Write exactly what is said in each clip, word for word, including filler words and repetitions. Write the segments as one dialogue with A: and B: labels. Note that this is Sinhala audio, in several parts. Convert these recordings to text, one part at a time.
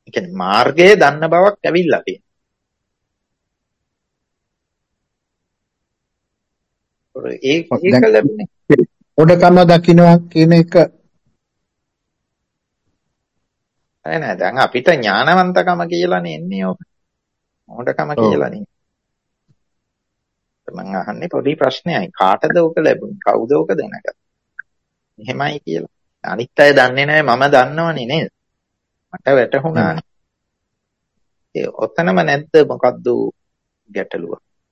A: ඒ කියන්නේ මාර්ගය දන්න බවක් ඇවිල්ලා තියෙනවා. ඒ ඒක ලැබුණේ
B: මොඩකම දකින්නවා කියන එක
A: නෑ නෑ දැන් අපිට ඥානවන්තකම කියලානේ එන්නේ ඔක. මොඩකම කියලානේ. මම අහන්නේ පොඩි ප්‍රශ්නයයි. කාටද ඔක ලැබුණේ? කවුද ඔක දැනගත්තේ? එහෙමයි කියලා. අනිත් අය දන්නේ නැහැ මම දන්නවනේ නේද? මට වැටහුණානේ. ඒ ඔතනම නැද්ද මොකද්ද ගැටලුව?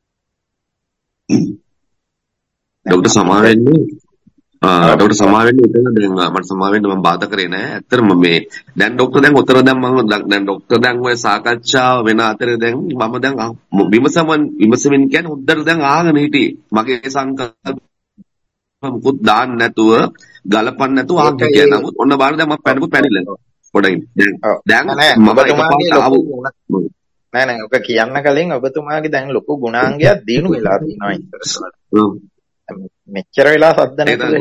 C: ඩොක්ටර් සමා වෙන්නේ ආ ඩොක්ටර් සමා වෙන්නේ එතන දැන් මට සමා වෙන්න මම බාධා කරේ නෑ. ඇත්තටම මේ දැන් ඩොක්ටර් දැන් උතර දැන් මම දැන් ඩොක්ටර් දැන් ඔය සාකච්ඡාව වෙන අතරේ දැන් මම දැන් විමසමන් විමසමින් කියන්නේ හොද්දට දැන් ආගෙන හිටියේ. මගේ සංකල්ප මුකුත් දාන්න නැතුව ගලපන්න නැතුව ආගෙන හිටියා. නමුත් ඔන්න බලන්න දැන් මම පැනපු පැනිලා. පොඩ්ඩක් දැන් දැන් මම එකපාරට ආව
A: නෑ නෑ ඔක කියන්න කලින් ඔබතුමාගේ දැන් ලොකු ගුණාංගයක් දිනු වෙලා තියෙනවා ඉස්සරහට. මෙච්චර වෙලා සද්ද නැතුව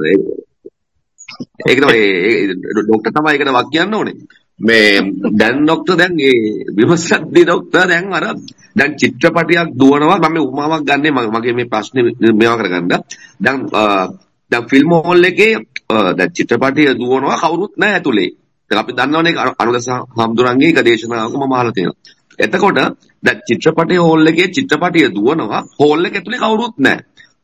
C: ඒක තමයි ඩොක්ටර් තමයි ඒකට වක් කියන්න ඕනේ. මේ දැන් ඩොක්ටර් දැන් ඒ විමසද්දි ඩොක්ටර් දැන් අර දැන් චිත්‍රපටයක් දුවනවා මම උපමාවක් ගන්නෙ මගේ මේ ප්‍රශ්නේ මේවා කරගන්න. දැන් දැන් ෆිල්ම් හෝල් එකේ දැන් චිත්‍රපටිය දුවනවා කවුරුත් නැහැ ඇතුලේ. දැන් අපි දන්නවනේ අනුදස හම්දුරන්ගේ එක දේශනාවක මම අහලා තියෙනවා. එතකොට දැන් චිත්‍රපටයේ හෝල් එකේ චිත්‍රපටිය දුවනවා හෝල් එක ඇතුලේ කවුරුත් නැහැ.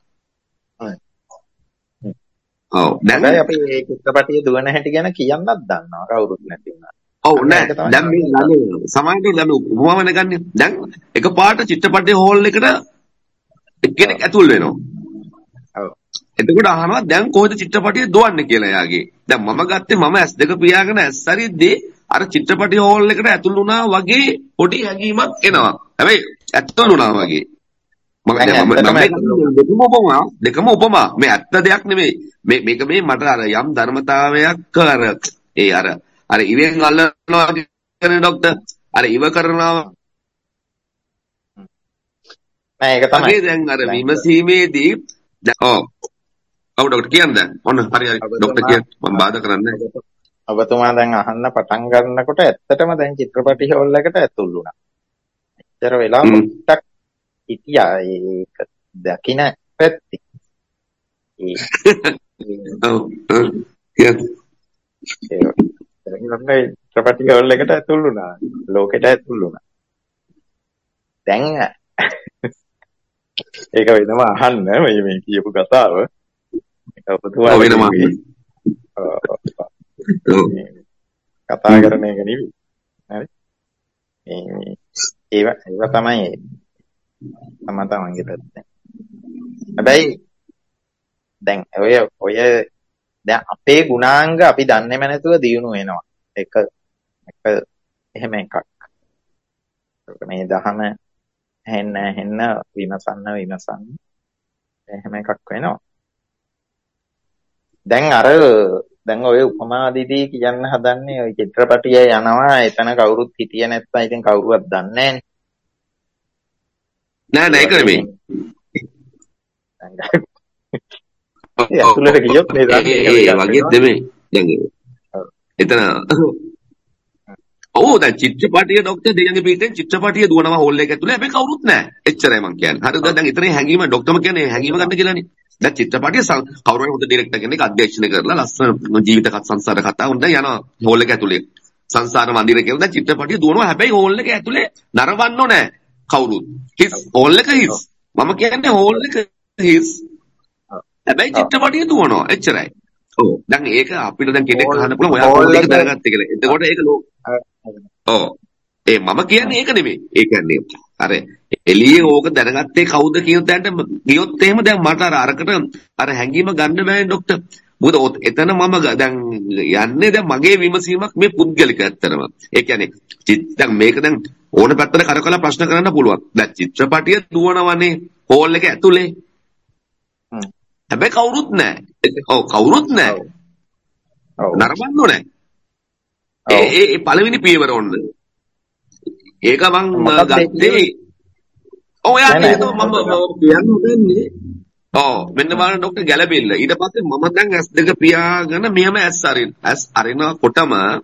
C: ඔව් දැන්
A: අපි මේ චිත්‍රපටිය දුවන හැටි ගැන කියන්නත් දන්නවා කවුරුත් නැති වුණා.
C: ඔව් නෑ දැන් මේ ළඟ සමාජයේ ළඟ උපමාවන ගන්න. දැන් එකපාරට චිත්‍රපටියේ හෝල් එකට කෙනෙක් ඇතුල් වෙනවා.
A: ඔව්.
C: එතකොට අහනවා දැන් කොහෙද චිත්‍රපටිය දුවන්නේ කියලා එයාගේ. දැන් මම ගත්තේ මම ඇස් දෙක පියාගෙන ඇස් හරිද්දී අර චිත්‍රපටිය හෝල් එකට ඇතුල් වුණා වගේ පොඩි හැඟීමක් එනවා. හැබැයි ඇත්තම වුණා වගේ. මම දෙකම උපමා දෙකම උපමා මේ ඇත්ත දෙයක් නෙමෙයි මේ මේක මේ මට අර යම් ධර්මතාවයක් අර ඒ අර අර ඉවෙන් අල්ලනවා කියන ડોක්ටර් අර ඉව කරනවා
A: නෑ ඒක තමයි
C: දැන් අර විමසීමේදී ඔව් ඔව් ડોක්ටර් කියන්නේ ඔන්න හරි හරි ડોක්ටර් කිය මම බාධා කරන්නේ
A: ඔබතුමා දැන් අහන්න පටන් ගන්නකොට ඇත්තටම දැන් චිත්‍රපටි හෝල් එකට ඇතුල් වුණා. එච්චර වෙලා පොඩ්ඩක් හිටියා ඒක දකින්න පැත්තේ.
C: ඔව් ඒ
A: චිත්‍රපටි හෝල් එකට ඇතුල් වුණා. ලෝකෙට ඇතුල් වුණා. දැන් ඒක වෙනම අහන්න මේ මේ කියපු කතාව. ඒක ඔබතුමා
C: වෙනම
A: කතා කරන එක නෙවෙයි. හරි. මේ ඒව ඒව තමයි තමයි තමන්ගේ පැත්තෙන්. හැබැයි දැන් ඔය ඔය දැන් අපේ ගුණාංග අපි දන්නේම නැතුව දියුණු වෙනවා. එක එක එහෙම එකක්. මේ දහම හෙන්න හෙන්න විමසන්න විමසන්න එහෙම එකක් වෙනවා. දැන් අර දැන් ඔය උපමාදිදී කියන්න හදන්නේ ඔය චිත්‍රපටිය යනවා එතන කවුරුත් හිටියේ නැත්නම් ඉතින් කවුරුවත් දන්නේ
C: නෑ නෑ ඒක නෙමෙයි.
A: ඒ අතුලට ගියොත් මේ
C: ඒ වගේ නෙමෙයි. දැන් එතන ඔව් දැන් චිත්‍රපටිය ડોක්ටර් දෙයන්ගේ පිටෙන් චිත්‍රපටිය දුවනවා හෝල් එක ඇතුලේ හැබැයි කවුරුත් නෑ. එච්චරයි මම කියන්නේ. හරිද? දැන් එතන හැංගීම ડોක්ටර්ම කියන්නේ හැංගීම ගන්න කියලානේ. දැන් චිත්‍රපටිය කවුරු හරි හොඳ ඩිරෙක්ටර් කෙනෙක් අධ්‍යක්ෂණය කරලා ලස්සන ජීවිත සංසාර කතා උන්ට යනවා හෝල් එක ඇතුලේ. සංසාර මන්දිර කියලා දැන් චිත්‍රපටිය දුවනවා හැබැයි හෝල් එක ඇතුලේ නරඹන්නෝ නෑ කවුරුත්. හිස් හෝල් එක හිස්. මම කියන්නේ හෝල් එක හිස්. හැබැයි චිත්‍රපටිය දුවනවා. එච්චරයි. ඔව්. දැන් ඒක අපිට දැන් කෙනෙක් අහන්න පුළුවන් ඔයා හෝල් එක දැනගත්තේ කියලා. එතකොට ඒක ඔව්. ඒ මම කියන්නේ ඒක නෙමෙයි. ඒ කියන්නේ අර එළියේ ඕක දැනගත්තේ කවුද කියන තැනට ගියොත් එහෙම දැන් මට අර අරකට අර හැංගීම ගන්න බෑනේ ડોක්ටර්. මොකද එතන මම දැන් යන්නේ දැන් මගේ විමසීමක් මේ පුද්ගලික ඇත්තටම. ඒ කියන්නේ දැන් මේක දැන් ඕන පැත්තට කරකලා ප්‍රශ්න කරන්න පුළුවන්. දැන් චිත්‍රපටිය දුවනවනේ හෝල් එක ඇතුලේ. හැබැයි කවුරුත් නැහැ. ඔව් කවුරුත් නැහැ. ඔව් නරඹන්න ඕනේ. ඒ ඒ පළවෙනි පියවර ඔන්න. ඒක මම ගත්තේ ඔව් යා ඒක මම කියන්නේ ඔව් මෙන්න බලන්න ડોක්ටර් ගැලපෙන්න ඊට පස්සේ මම දැන් ඇස් දෙක පියාගෙන මෙහෙම ඇස් අරින ඇස් අරිනකොටම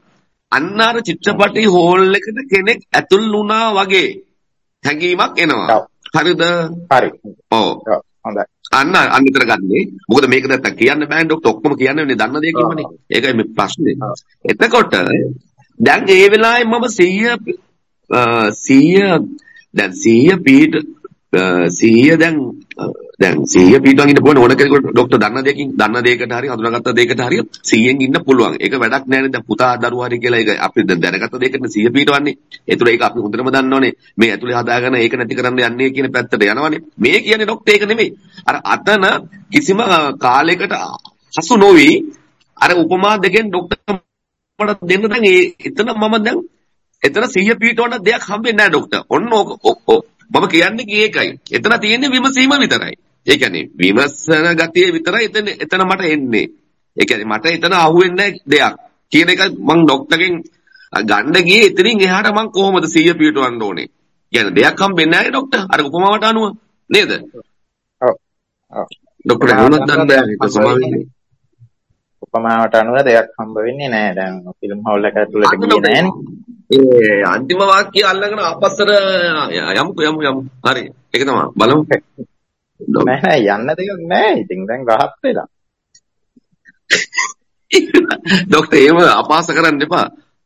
C: අන්න අර චිත්‍රපටි හෝල් එකට කෙනෙක් ඇතුල් වුණා වගේ හැඟීමක් එනවා.
A: ඔව්.
C: හරිද?
A: හරි.
C: ඔව්.
A: ඔව්. හොඳයි.
C: අන්න අන්න විතර ගන්නේ. මොකද මේක නැත්තම් කියන්න බෑනේ ડોක්ටර් ඔක්කොම කියන්නේ දන්න දේ කිව්වනේ. ඒකයි මේ ප්‍රශ්නේ. එතකොට දැන් ඒ වෙලාවේ මම සීය සීය දැන් සීය පීට සීය දැන් දැන් සීය පීටුවන් ඉන්න පුළුවන් ඕන කෙනෙකුට ડોක්ටර් දන්න දෙයකින් දන්න දෙයකට හරි හඳුනාගත්ත දෙයකට හරි සීයෙන් ඉන්න පුළුවන්. ඒක වැඩක් නෑනේ. දැන් පුතා දරුවා හරි කියලා ඒක අපි දැනගත්ත දෙයකට සීය පීටවන්නේ. ඒතර ඒක අපි හොඳටම දන්නෝනේ. මේ ඇතුලේ හදාගෙන ඒක නැති කරන්න යන්නේ කියන පැත්තට යනවනේ. මේ කියන්නේ ડોක්ටර් ඒක නෙමෙයි. අර අතන කිසිම කාලයකට හසු නොවි අර උපමා දෙකෙන් ડોක්ටර් මට දෙන්න දැන් ඒ එතන මම දැන් එතන සීය පීටවන්න දෙයක් හම්බෙන්නේ නැහැ ડોක්ටර්. ඔන්න ඕක මම කියන්නේ ඒකයි. එතන තියෙන්නේ විමසීම විතරයි. ඒ කියන්නේ විමසන ගතිය විතරයි එතන එතන මට එන්නේ. ඒ කියන්නේ මට එතන අහුවෙන්නේ දෙයක් කියන එක මම ડોක්ටර්ගෙන් ගන්න ගියේ එතනින් එහාට මම කොහොමද සීය පීටවන්න ඕනේ. කියන්නේ දෙයක් හම්බෙන්නේ නැහැ ડોක්ටර්. අර උපමාවට අනුව නේද?
A: ඔව්. ඔව්.
C: ડોක්ටර් වුණත් දන්නේ නැහැ ඒක සමාවෙන්නේ.
A: උපමාවට අනුව දෙයක් හම්බ වෙන්නේ නැහැ. දැන් ෆිල්ම් හෝල් එක ඇතුළට ගියේ නැහනේ.
C: ඒ අන්තිම වාක්‍යය අල්ලගෙන අපස්සර යමු යමු යමු. හරි. ඒක තමයි. බලමු.
A: නෑ නෑ යන්න දෙයක් නෑ. ඉතින් දැන් රහත් වෙලා.
C: ડોක්ටර් එහෙම අපහාස කරන්න එපා.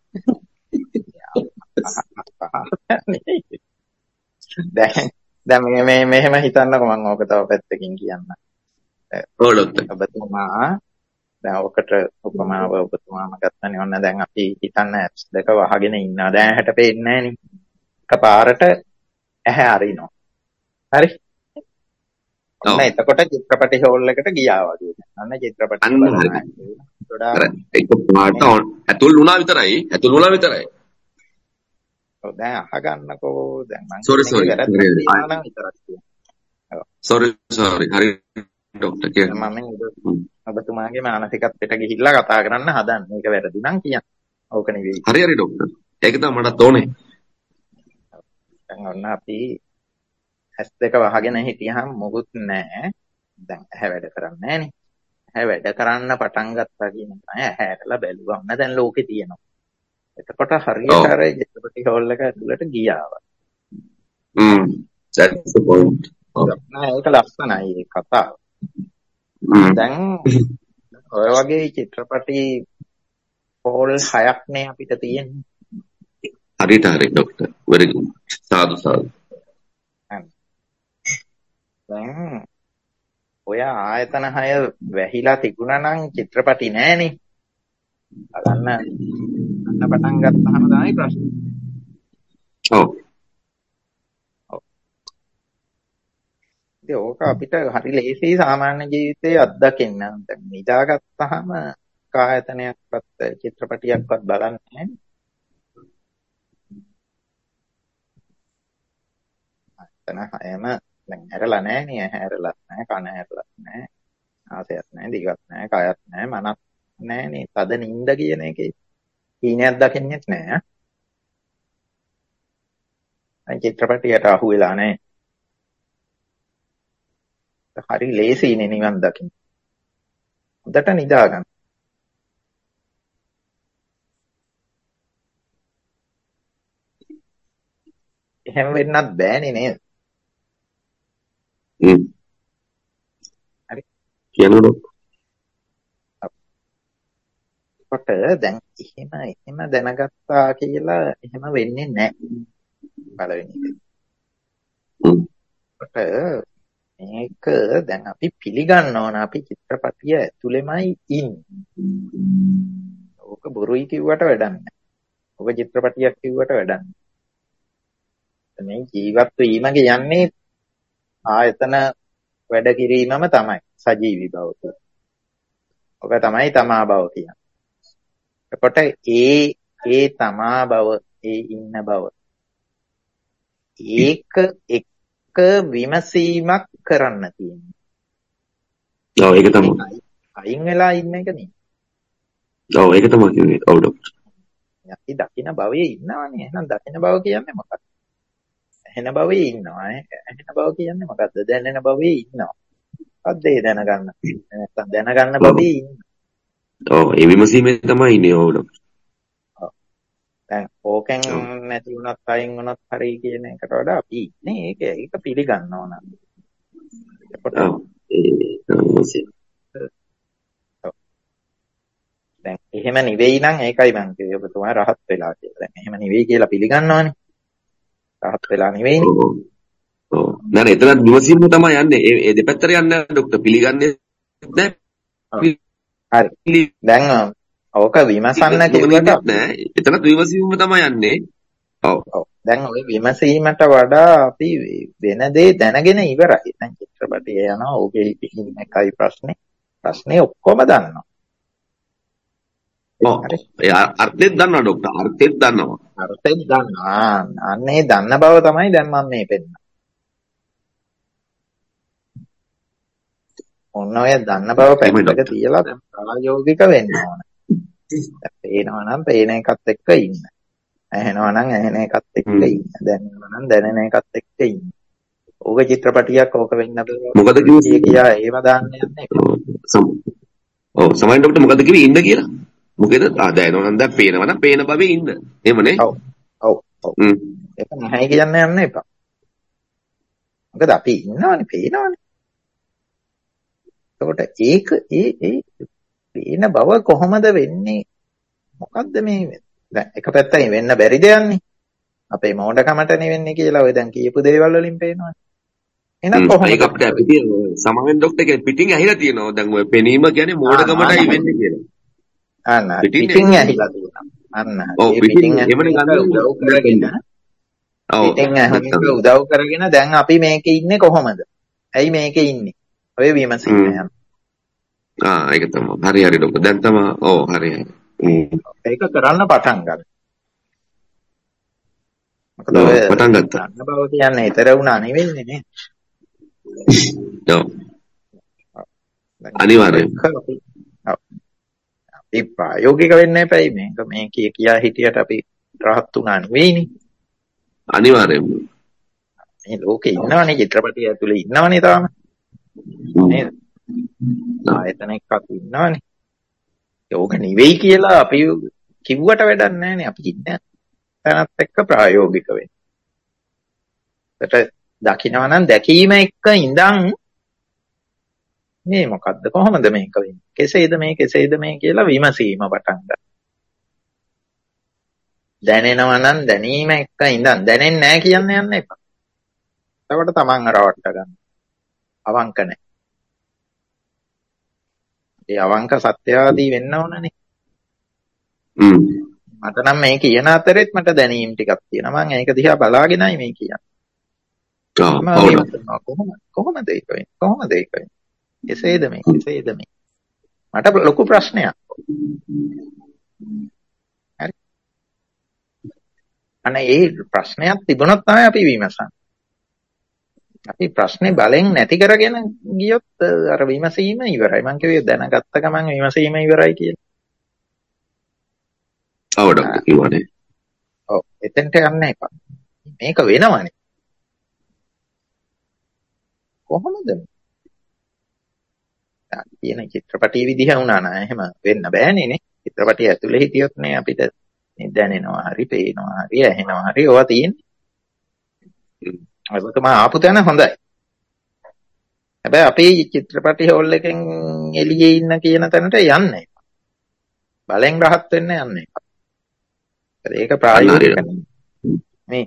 A: දැන් දැන් මේ මේ මෙහෙම හිතන්නකො මම ඕක තව පැත්තකින් කියන්න.
C: ඔව් ડોක්ටර්.
A: ඔබතුමා දැන් ඔකට උපමාව ඔබතුමාම ගත්තනේ. ඔන්න දැන් අපි හිතන්න ඇස් දෙක වහගෙන ඉන්නවා. දැන් ඇහැට පේන්නේ නෑනේ. එකපාරට ඇහැ අරිනවා. හරි? ඔන්න එතකොට චිත්‍රපටි හෝල් එකට ගියා වගේ. අන්න චිත්‍රපටි බලනවා.
C: ඒක පාට ඇතුල් වුණා විතරයි. ඇතුල් වුණා විතරයි.
A: ඔව් දැන් අහගන්නකෝ. දැන් මම
C: සෝරි සෝරි. Sorry sorry. හරි ડોක්ටර් කියන්න.
A: මම ඔබතුමාගේ මානසිකත්වයට ගිහිල්ලා කතා කරන්න හදන්නේ. මේක වැරදි නම් කියන්න. ඕක නෙවෙයි.
C: හරි හරි ડોක්ටර්. ඒක තමයි මටත් ඕනේ.
A: දැන් ඔන්න අපි ඇස් දෙක වහගෙන හිටියහම මොකුත් නැහැ. දැන් ඇහැ වැඩ කරන්නේ නැහනේ. ඇහැ වැඩ කරන්න පටන් ගත්තා කියන තමයි ඇහැටලා බැලුවම දැන් ලෝකේ තියෙනවා. එතකොට හරියට අර චිත්‍රපටි හෝල් එක ඇතුළට ගියා.
C: හ්ම්. that's the point.
A: නෑ ඒක ලස්සනයි ඒ කතාව. දැන් ඔය වගේ චිත්‍රපටි හෝල් හයක් නේ අපිට තියෙන්නේ.
C: හරියට හරි ડોක්ටර්. very good. සාදු සාදු.
A: දැන් ඔය ආයතන හය වැහිලා තිබුණා නම් චිත්‍රපටි නෑනේ. බලන්න අන්න පටන් ගත්තාම තමයි ප්‍රශ්නේ.
C: ඔව්.
A: ඔව්. ඉතින් ඕක අපිට හරි ලේසියි සාමාන්‍ය ජීවිතයේ අත්දකින්න. දැන් නිදාගත්තාම ආයතනයක්වත් චිත්‍රපටියක්වත් බලන්නේ නෑනේ. ආයතන හයම දැන් හැරලා නෑනේ. හැරලත් නෑ, කන හැරලත් නෑ, ආසයත් නෑ, දිගත් නෑ, කයත් නෑ, මනත් නෑනේ. තද නිින්ද කියන එකේ හීනයක් දකින්නෙත් නෑ. අයි චිත්‍රපටියට අහු වෙලා නෑ. හරි ලේසියිනේ නිවන් දකින්න. හොඳට නිදා ගන්න. එහෙම වෙන්නත් බෑනේ නේද?
C: හ්ම්.
A: හරි.
C: කියනකොට
A: කොට දැන් එහෙම එහෙම දැනගත්තා කියලා එහෙම වෙන්නේ නැහැ. පළවෙනි එක.
C: හ්ම්.
A: කොට මේක දැන් අපි පිළිගන්න ඕන අපි චිත්‍රපටිය ඇතුළෙමයි ඉන්නේ. ඕක බොරුයි කිව්වට වැඩක් නැහැ. ඕක චිත්‍රපටියක් කිව්වට වැඩක් නැහැ. මේ ජීවත් වීම කියන්නේ ආයතන වැඩ කිරීමම තමයි සජීවී බව කියන්නේ. ඔක තමයි තමා බව කියන්නේ. එතකොට ඒ ඒ තමා බව ඒ ඉන්න බව ඒක එක විමසීමක් කරන්න තියෙනවා.
C: ඔව් ඒක තමයි.
A: අයින් වෙලා ඉන්න එක නෙවෙයි.
C: ඔව් ඒක තමයි කියන්නේ. ඔව් ડોක්ටර්.
A: අපි දකින භවයේ ඉන්නවනේ. එහෙනම් දකින භව කියන්නේ මොකක්ද? ඇහෙන භවයේ ඉන්නවා. ඇහෙන භව කියන්නේ මොකද්ද? දැනෙන භවයේ ඉන්නවා. මොකද්ද ඒ දැනගන්න? නැත්තම් දැනගන්න භවයේ ඉන්නවා.
C: ඔව් ඒ විමසීමේ තමයි ඉන්නේ. ඔව් ડોක්ටර්.
A: ඔව්. දැන් ඕකෙන්
C: ඔව්.
A: නැති වුණත් අයින් වුණත් හරි කියන එකට වඩා අපි ඉන්නේ ඒක ඒක පිළිගන්න ඕන. එතකොට
C: ඔව්. ඒ විමසීම.
A: දැන් එහෙම නෙවෙයි නම් ඒකයි මම කිව්වේ ඔබතුමා රහත් වෙලා කියලා. දැන් එහෙම නෙවෙයි කියලා පිළිගන්නවනේ. රහත් වෙලා නෙවෙයිනේ.
C: ඔව්. ඔව්. නෑ නෑ එතන විමසීම තමයි යන්නේ. ඒ ඒ දෙපැත්තට යන්නේ නැහැ ડોක්ටර්. පිළිගන්නේ නැහැ.
A: හරි. දැන් ඕක විමසන්න කිව්වට
C: නෑ. එතන විමසීම තමයි යන්නේ. ඔව්.
A: ඔව්. දැන් ওই විමසීමට වඩා අපි වෙන දේ දැනගෙන ඉවරයි. දැන් චිත්‍රපටය යනවා ඕකේ පිටින් එකයි ප්‍රශ්නේ. ප්‍රශ්නේ ඔක්කොම දන්නවා.
C: ඔව්. ඒ අර්ථෙත් දන්නවා ડોක්ටර්. අර්ථෙත් දන්නවා.
A: අර්ථෙත් දන්නවා. අන්නේ දන්න බව තමයි දැන් මම මේ පෙන්නන්නේ. ඔන්න ඔය දන්න බව පැත්තක තියලා දැන් ප්‍රායෝගික වෙන්න ඕන. දැන් පේනවා නම් පේන එකත් එක්ක ඉන්න. ඇහෙනවා නම් ඇහෙන එකත් එක්ක ඉන්න. දැනෙනවා නම් දැනෙන එකත් එක්ක ඉන්න. ඕක චිත්‍රපටියක් ඕක වෙන්න
C: මොකද කිව්වේ
A: කියා ඒව දාන්න යන්නේ.
C: ඔව් සමහර ડોක්ටර් මොකද කිව්වේ ඉන්න කියලා? මොකද ආ දැනෙනවා නම් දැන් පේනවා නම් පේන බවේ ඉන්න. එහෙමනේ.
A: ඔව්. ඔව්. ඔව්. ඒක නැහැ කියන්න යන්න එපා. මොකද අපි ඉන්නවනේ පේනවනේ. එතකොට ඒක ඒ ඒ පේන බව කොහොමද වෙන්නේ? මොකද්ද මේ දැන් එක පැත්තකින් වෙන්න බැරි දෙයක්නේ. අපේ මෝඩකමටනේ වෙන්නේ කියලා ඔය දැන් කියපු දේවල් වලින් පේනවනේ. එහෙනම් කොහොමද?
C: ඒක අපිට අපි තියෙන සමහරෙන් ડોක්ටර් කියන්නේ පිටින් ඇහිලා තියෙනවා. දැන් ඔය පෙනීම කියන්නේ මෝඩකමටයි වෙන්නේ කියලා.
A: අන්න පිටින් ඇහිලා තියෙනවා. අන්න
C: ඔව් පිටින් එමනේ ගන්න
A: උදව් කරගෙන ඔව් පිටින් ඇහිලා උදව් කරගෙන දැන් අපි මේකේ ඉන්නේ කොහොමද? ඇයි මේකේ ඉන්නේ? ඔය විමසීම යන.
C: ආ ඒක තමයි. හරි හරි ડોක්ටර්. දැන් තමයි ඔව් හරි හරි.
A: ඒක කරන්න පටන් ගන්න. මොකද ඔය
C: පටන් ගත්තා.
A: ගන්න බව කියන්නේ ඊතර වුණා නෙවෙයිනේ නේ.
C: ඔව්. අනිවාර්යයෙන්.
A: අපි ප්‍රායෝගික වෙන්න එපයි මේක මේ කිය කියා හිටියට අපි රහත් වුණා නෙවෙයිනේ.
C: අනිවාර්යයෙන්ම.
A: මේ ලෝකේ ඉන්නවනේ චිත්‍රපටිය ඇතුලේ ඉන්නවනේ තාම. නේද? ආයතන එකක් ඉන්නවනේ. ඒක නෙවෙයි කියලා අපි කිව්වට වැඩක් නැහැනේ අපි ඉන්නේ. තනත් එක්ක ප්‍රායෝගික වෙන්න. ඒකට දකින්නවා නම් දැකීම එක්ක ඉඳන් මේ මොකද්ද කොහොමද මේක වෙන්නේ? කෙසේද මේ කෙසේද මේ කියලා විමසීම පටන් ගන්න. දැනෙනවා නම් දැනීම එක්ක ඉඳන් දැනෙන්නේ නැහැ කියන්න යන්න එපා. එතකොට තමන් රවට්ට ගන්න. අවංක නැහැ. ඒ අවංක සත්‍යවාදී වෙන්න ඕනනේ.
C: හ්ම්.
A: මට නම් මේ කියන අතරෙත් මට දැනීම් ටිකක් තියෙනවා. මම ඒක දිහා බලාගෙනයි මේ කියන්නේ. කොහොමද කොහොමද ඒක වෙන්නේ? කොහොමද ඒක වෙන්නේ? කෙසේද මේ? කෙසේද මේ? මට ලොකු ප්‍රශ්නයක්. හරි. අනේ ඒ ප්‍රශ්නයක් තිබුණොත් තමයි අපි විමසන්නේ. අපි ප්‍රශ්නේ බලෙන් නැති කරගෙන ගියොත් අර විමසීම ඉවරයි. මං කිව්වේ දැනගත්ත ගමන් විමසීම ඉවරයි කියලා.
C: ඔව් ડોක්ටර් කිව්වනේ.
A: ඔව් එතෙන්ට යන්න එපා. මේක වෙනවනේ. කොහොමද? කියන චිත්‍රපටයේ විදිහ වුණා නෑ එහෙම වෙන්න බෑනේ නේ. චිත්‍රපටිය ඇතුලේ හිටියොත් නේ අපිට දැනෙනවා හරි, පේනවා හරි, ඇහෙනවා හරි ඕවා තියෙන්නේ. ඒක තමයි ආපු තැන හොඳයි. හැබැයි අපි චිත්‍රපටි හෝල් එකෙන් එළියේ ඉන්න කියන තැනට යන්න එපා. බලෙන් රහත් වෙන්න යන්න එපා. ඒක ප්‍රායෝගික මේ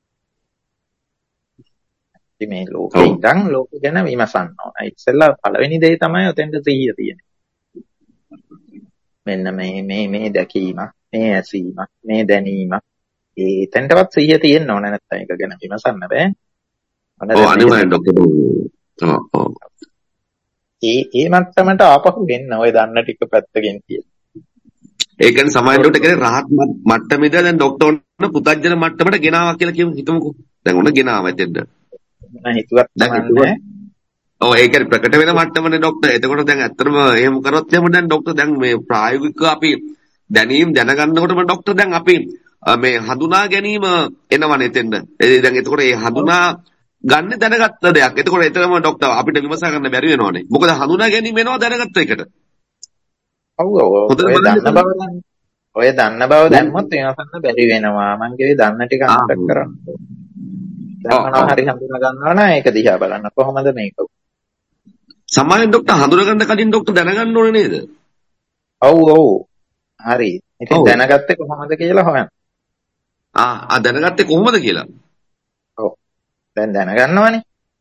A: මේ ලෝකේ ඉඳන් ලෝක ගැන විමසන්න ඕන. ඉතින්ලා පළවෙනි දේ තමයි ඔතෙන්ට සිහිය තියෙන්නේ. මෙන්න මේ මේ මේ දැකීම, මේ ඇසීම, මේ දැනීම. ඒ තැනටවත් සිහිය තියෙන්න ඕන නැත්නම් ඒක ගැන විමසන්න බෑ.
C: ඔව් අනිවාර්යෙන් ડોක්ටර්. ඔව් ඔව්.
A: ඒ ඒ මට්ටමට ආපහු වෙන්න ඔය දන්න ටික පැත්තකින් තියෙන.
C: ඒ කියන්නේ සමාජ ડોක්ටර් කියන්නේ රහත් මට්ටමේද දැන් ડોක්ටර් වුණ පුතග්ජන මට්ටමට ගෙනාවා කියලා කියමු හිතමුකෝ. දැන් ඔන්න ගෙනාවා එතෙන්ද.
A: මම හිතුවත් නැහැ.
C: ඔව් ඒ කියන්නේ ප්‍රකට වෙන මට්ටමනේ ડોක්ටර්. එතකොට දැන් ඇත්තටම එහෙම කරොත් එහෙම දැන් ડોක්ටර් දැන් මේ ප්‍රායෝගිකව අපි දැනීම් දැනගන්නකොටම ડોක්ටර් දැන් අපි මේ හඳුනා ගැනීම එනවනේ එතෙන්ද. ඒ දැන් එතකොට මේ හඳුනා ගන්න දැනගත්ත දෙයක්. එතකොට එතරම් ડોක්ටර් අපිට විමසා ගන්න බැරි වෙනවනේ. මොකද හඳුනා ගැනීම එනවා දැනගත්ත එකට.
A: ඔව් ඔව්. ඔය දන්න බව ඔය දන්න බව
C: දැන්
A: දැම්මොත් වෙනසන්න බැරි වෙනවා. මං කිව්වේ දන්න ටික
C: ආ
A: අමතක කරන්න. දැන්
C: ඔව්
A: මොනවා
C: ඔව්
A: හරි හඳුනා ගන්නවා නම් ඒක දිහා බලන්න. කොහොමද මේක?
C: සාමාන්‍යයෙන් ડોක්ටර් හඳුනගන්න කලින් ડોක්ටර් දැනගන්න ඕනේ නේද?
A: ඔව් ඔව්. හරි. ඉතින්
C: ඔව්.
A: දැනගත්තේ කොහොමද කියලා හොයන්න.
C: ආ ආ දැනගත්තේ කොහොමද කියලා.
A: ඔව්. දැන් දැනගන්නවනේ.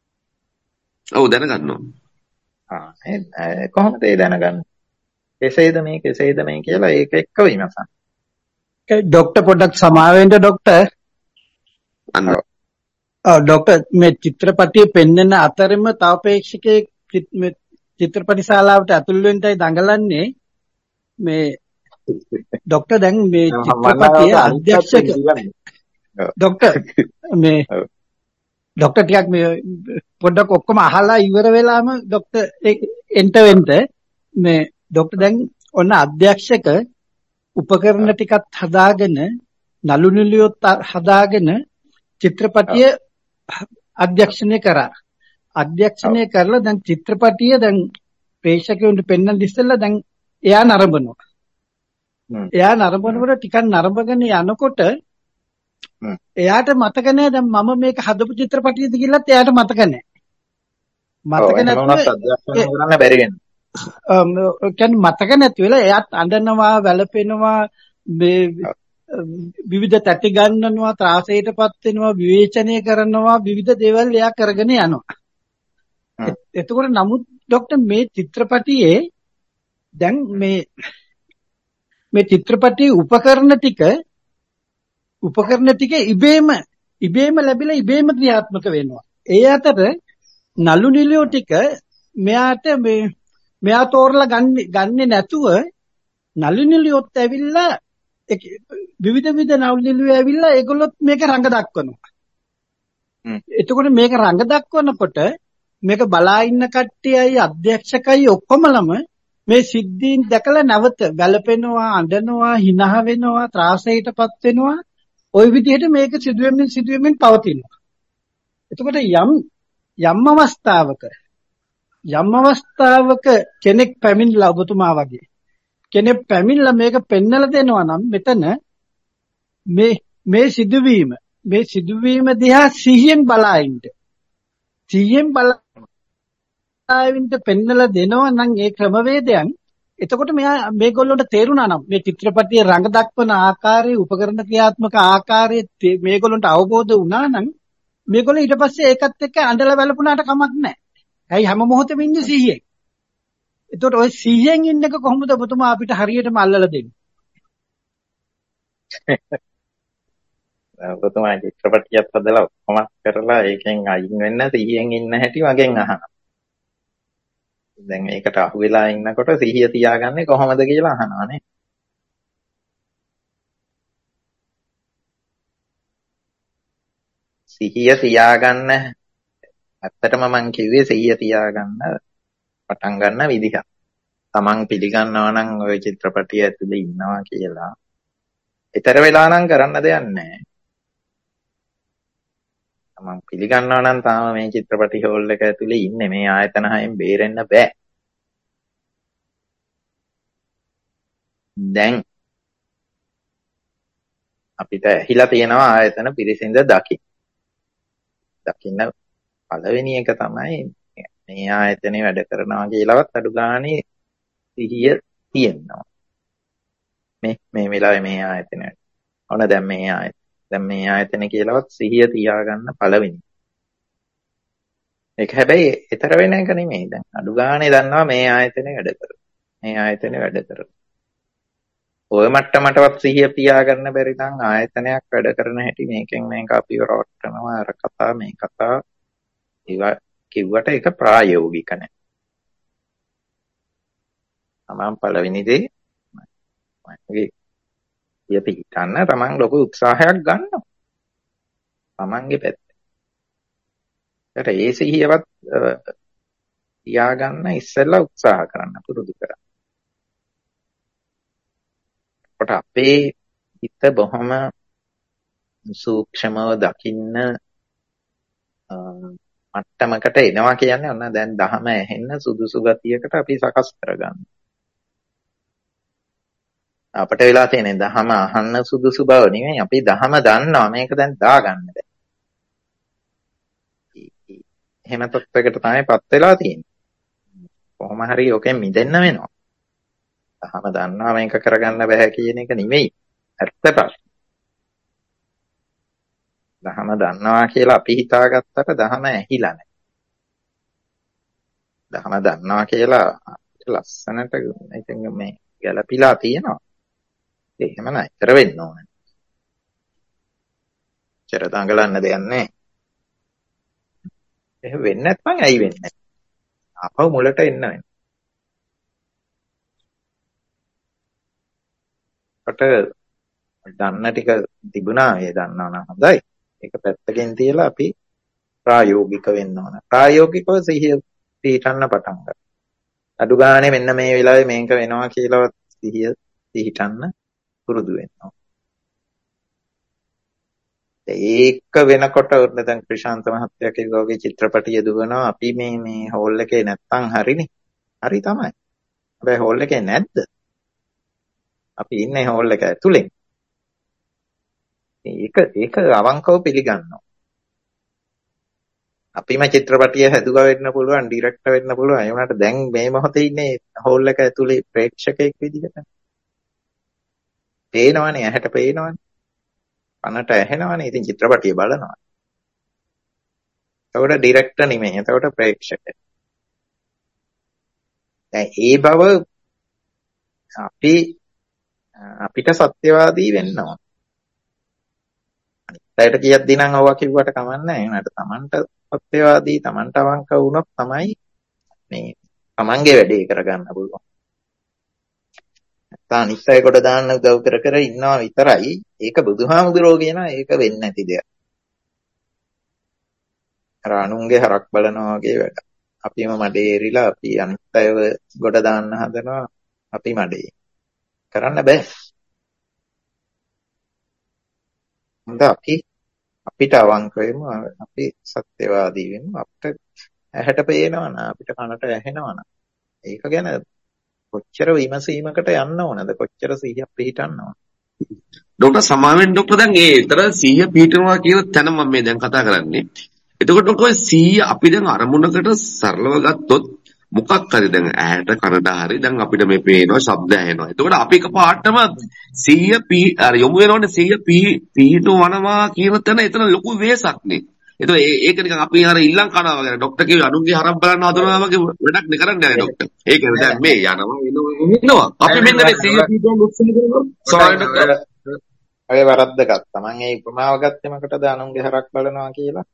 C: ඔව් දැනගන්නවා.
A: ආ ඒ කොහොමද ඒ දැනගන්නේ? කෙසේද මේ කෙසේද මේ කියලා ඒක එක්ක විමසන්න.
B: ડોક્ટર පොඩ්ඩක් සමාවෙන්න ડોක්ටර්.
C: අන්න
A: ඔව්.
B: ඔව් ડોක්ටර් මේ චිත්‍රපටිය පෙන්වන අතරෙම තව ප්‍රේක්ෂකයෙක් චිත්- මේ චිත්‍රපටි ශාලාවට ඇතුල් වෙන්නයි දඟලන්නේ. මේ ડોක්ටර් දැන් මේ
A: මම
B: චිත්‍රපටියේ
A: අනිත් පැත්තෙන්
B: අධ්‍යක්ෂක
A: කියන්නේ. ඔව්.
B: ડોක්ටර් මේ
A: ඔව්.
B: ડોක්ටර් ටිකක් මේ පොඩ්ඩක් ඔක්කොම අහලා ඉවර වෙලාම ડોක්ටර් එන්ට වෙන්න මේ ડોක්ටර් දැන් ඔන්න අධ්‍යක්ෂක උපකරණ ටිකත් හදාගෙන නළු නිළියොත් හදාගෙන චිත්‍රපටිය අධ්‍යක්ෂණය කරා. අධ්‍යක්ෂණය කරලා දැන් චිත්‍රපටිය දැන් ප්‍රේක්ෂකයන්ට පෙන්වන්න ඉස්සෙල්ලා දැන් එයා නරඹනවා.
A: හ්ම්.
B: එයා නරඹනකොට ටිකක් නරඹගෙන යනකොට
A: හ්ම්.
B: එයාට මතක නෑ දැන් මම මේක හදපු චිත්‍රපටියද කියලාත් එයාට මතක නෑ.
A: ඔව්
B: මතක
A: එහෙම
B: නැතුව
A: වුණත් අධ්‍යක්ෂණය කරන්න බැරි වෙනවා.
B: අම්, ඒ කියන්නේ මතක නැති වෙලා එයාත් අඬනවා වැළපෙනවා මේ
A: ඔව්.
B: විවිධ තැටි ගන්නනවා ත්‍රාසයටපත් වෙනවා විවේචනය කරනවා විවිධ දේවල් එයා කරගෙන යනවා.
A: හ්ම්.
B: එත්- එතකොට නමුත් ડોක්ටර් මේ චිත්‍රපටියේ දැන් මේ මේ චිත්‍රපටියේ උපකරණ ටික උපකරණ ටික ඉබේම ඉබේම ලැබිලා ඉබේම ක්‍රියාත්මක වෙනවා. ඒ අතර නළු නිළියෝ ටික මෙයාට මේ මෙයා තෝරලා ගන්නේ ගන්නේ නැතුව නළු නිළියොත් ඇවිල්ලා ඒක විවිධ විවිධ නළු නිළියෝ ඇවිල්ලා ඒගොල්ලොත් මේක රඟ දක්වනවා.
A: හ්ම්.
B: එතකොට මේක රඟ දක්වනකොට මේක බලා ඉන්න කට්ටියයි අධ්‍යක්ෂකයි ඔක්කොමලම මේ සිද්ධීන් දැකලා නැවත වැළපෙනවා අඬනවා හිනහ වෙනවා ත්‍රාසයටපත් වෙනවා ওই විදිහට මේක සිදුවෙමින් සිදුවෙමින් පවතිනවා. එතකොට යම් යම් අවස්ථාවක යම් අවස්ථාවක කෙනෙක් පැමිණලා ඔබතුමා වගේ කෙනෙක් පැමිණලා මේක පෙන්නලා දෙනවා නම් මෙතන මේ මේ සිදුවීම මේ සිදුවීම දිහා සිහියෙන් බලා ඉන්න. සිහියෙන් බලා ඉන්න පෙන්නලා දෙනවා නම් ඒ ක්‍රමවේදයන් එතකොට මෙයා මේගොල්ලන්ට තේරුණා නම් මේ චිත්‍රපටියේ රඟ දක්වන ආකාරයේ උපකරණ ක්‍රියාත්මක ආකාරයේ තේ- මේගොල්ලන්ට අවබෝධ වුණා නම් මේගොල්ලෝ ඊට පස්සේ ඒකත් එක්ක අඬලා වැළපුණාට කමක් නැහැ. ඇයි හැම මොහොතෙම ඉන්නේ සිහියෙන්. එතකොට ওই සිහියෙන් ඉන්න එක කොහොමද ඔබතුමා අපිට හරියටම අල්ලලා දෙන්නේ?
A: ඔබතුමා චිත්‍රපටියක් හදලා ඔක්කොම කරලා ඒකෙන් අයින් වෙන්න සිහියෙන් ඉන්න හැටි මගෙන් අහනවා. දැන් ඒකට අහු වෙලා ඉන්නකොට සිහිය තියාගන්නේ කොහොමද කියලා අහනවා නේ. සිහිය තියාගන්න ඇත්තටම මං කිව්වේ සිහිය තියාගන්න පටන් ගන්න විදිහ. තමන් පිළිගන්නවා නම් ওই චිත්‍රපටිය ඇතුලේ ඉන්නවා කියලා. ඊතර වෙලා නම් කරන්න දෙයක් නැහැ. තමන් පිළිගන්නවා නම් තාම මේ චිත්‍රපටි හෝල් එක ඇතුලේ ඉන්නේ මේ ආයතන හයෙන් බේරෙන්න බෑ. දැන් අපිට ඇහිලා තියෙනවා ආයතන පිරිසිඳ දකින්න. දකින්න පළවෙනි එක තමයි මේ ආයතනේ වැඩ කරනවා කියලාවත් අඩු ගානේ සිහිය තියෙනවා. මේ මේ වෙලාවේ මේ ආයතනේ. ඔන්න දැන් මේ ආයතන. දැන් මේ ආයතනේ කියලාවත් සිහිය තියාගන්න පළවෙනි. ඒක හැබැයි ඊතර වෙන එක නෙමෙයි. දැන් අඩු ගානේ දන්නවා මේ ආයතනේ වැඩ කරනවා. මේ ආයතනේ වැඩ කරනවා. ඔය මට්ටමටවත් සිහිය තියාගන්න බැරි නම් ආයතනයක් වැඩ කරන හැටි මේකෙන් මේක අපිව රවට්ටනවා අර කතා මේ කතා ඒවා කිව්වට ඒක ප්‍රායෝගික නැහැ. තමන් පළවෙනි දේ මගේ සිහිය පිහිටන්න තමන් ලොකු උත්සාහයක් ගන්නවා. තමන්ගේ පැත්තේ. ඒකට ඒ සිහියවත් අ, තියාගන්න ඉස්සෙල්ලා උත්සාහ කරන්න පුරුදු කරන්න. කොට අපේ හිත බොහොම සූක්ෂමව දකින්න අ, මට්ටමකට එනවා කියන්නේ ඔන්න දැන් දහම ඇහෙන්න සුදුසු ගතියකට අපි සකස් කරගන්න. අපට වෙලා තියෙන දහම අහන්න සුදුසු බව නෙමෙයි අපි දහම දන්නවා මේක දැන් දාගන්න බැහැ. එහෙම තත්යකට තමයිපත් වෙලා තියෙන්නේ. කොහොම හරි ඔකෙන් මිදෙන්න වෙනවා. දහම දන්නවා මේක කරගන්න බෑ කියන එක නෙමෙයි. ඇත්ත ප්‍රශ්නේ. දහම දන්නවා කියලා අපි හිතාගත්තට දහම ඇහිලා නැහැ. දහම දන්නවා කියලා ලස්සනට ඉතින් මේ ගැළපීලා තියෙනවා. එහෙම නෑ. ඉතර වෙන්න ඕනේ. චර දඟලන්න දෙයක් නැහැ. එහෙම වෙන්නේ නැත්නම් ඇයි වෙන්නේ? ආපහු මුලට එන්න වෙනවා. කට දන්න ටික තිබුණා ඒ දන්නවා නම් හොඳයි. ඒක පැත්තකින් තියලා අපි ප්‍රායෝගික වෙන්න ඕන. ප්‍රායෝගිකව සිහිය පිහිටන්න පටන් ගන්න. අඩු ගානේ මෙන්න මේ වෙලාවේ මේක වෙනවා කියලා සිහිය පිහිටන්න පුරුදු වෙන්න ඕන. ඒක වෙනකොට දැන් ක්‍රිෂාන්ත මහත්තයා කිව්වා වගේ චිත්‍රපටිය දුවනවා අපි මේ මේ හෝල් එකේ නැත්තම් හරිනේ. හරි තමයි. හැබැයි හෝල් එකේ නැද්ද? අපි ඉන්නේ හෝල් එක ඇතුලේ. ඒක ඒක අවංකව පිළිගන්නවා. අපිම චිත්‍රපටිය හැදුවා වෙන්න පුළුවන්, ඩිරෙක්ටර් වෙන්න පුළුවන්. ඒ වුණාට දැන් මේ මොහොතේ ඉන්නේ හෝල් එක ඇතුලේ ප්‍රේක්ෂකෙක් විදිහට. පේනවනේ, ඇහැට පේනවනේ. කනට ඇහෙනවනේ. ඉතින් චිත්‍රපටිය බලනවා. එතකොට ඩිරෙක්ටර් නෙමෙයි. එතකොට ප්‍රේක්ෂකයෙක්. දැන් ඒ බව අපි අපිට සත්‍යවාදී වෙන්න ඕන. අනිත් අයට කියද්දී නම් ඔවා කිව්වට කමක් නැහැ. ඒනට Tamanට සත්‍යවාදී, Tamanට අවංක වුණොත් තමයි මේ Tamanගේ වැඩේ කරගන්න පුළුවන්. නැත්නම් අනිත් අය කොට දාන්න උදව් කර කර ඉන්නවා විතරයි. ඒක බුදුහාමුදුරෝ කියනවා ඒක වෙන්නේ නැති දෙයක්. අර අනුන්ගේ හරක් බලනවා වගේ වැඩ. අපිම මඩේ එරිලා අපි අනිත් අයව කොට දාන්න හදනවා. අපි මඩේ කරන්න බෑ. හොඳ අපි අපිට අවංක වෙමු, අපි සත්‍යවාදී වෙමු. අපිට ඇහැට පේනවනම් අපිට කනට ඇහෙනවනම් ඒක ගැන කොච්චර විමසීමකට යන්න ඕනද? කොච්චර සිහියක් පිහිටන්න ඕනද?
C: ડોક્ટર සමාවෙන් ડોક્ટર දැන් ඒ විතර සිහිය පිහිටනවා කියන තැන මම මේ දැන් කතා කරන්නේ. එතකොට ડોક્ટર ඔය සිහිය අපි දැන් අරමුණකට සරලව ගත්තොත් මොකක් හරි දැන් ඇහැට කනට හරි දැන් අපිට මේ පේනවා ශබ්ද ඇහෙනවා. එතකොට අපි එකපාරටම සිහිය පී අර යොමු වෙනවනේ සිහිය පී පිහිටවනවා කියන තැන එතන ලොකු වෙහසක් නේ. එතකොට ඒක නිකන් අපි අර ඉල්ලම් කනවා වගේ ડોක්ටර් කිව්වේ අනුන්ගේ හරක් බලන්න හදනවා වගේ වැඩක් නේ කරන්නේ නැහැ ડોක්ටර්. ඒක දැන් මේ යනවා එනවා එනවා. අපි මෙන්න මේ සිහිය පිහිටවන්න උත්සාහ කරනවා. Sorry doctor.
A: අය වරද්දගත්තා. මම ඒ උපමාව ගත්තේ මොකටද අනුන්ගේ හරක් බලනවා කියලා?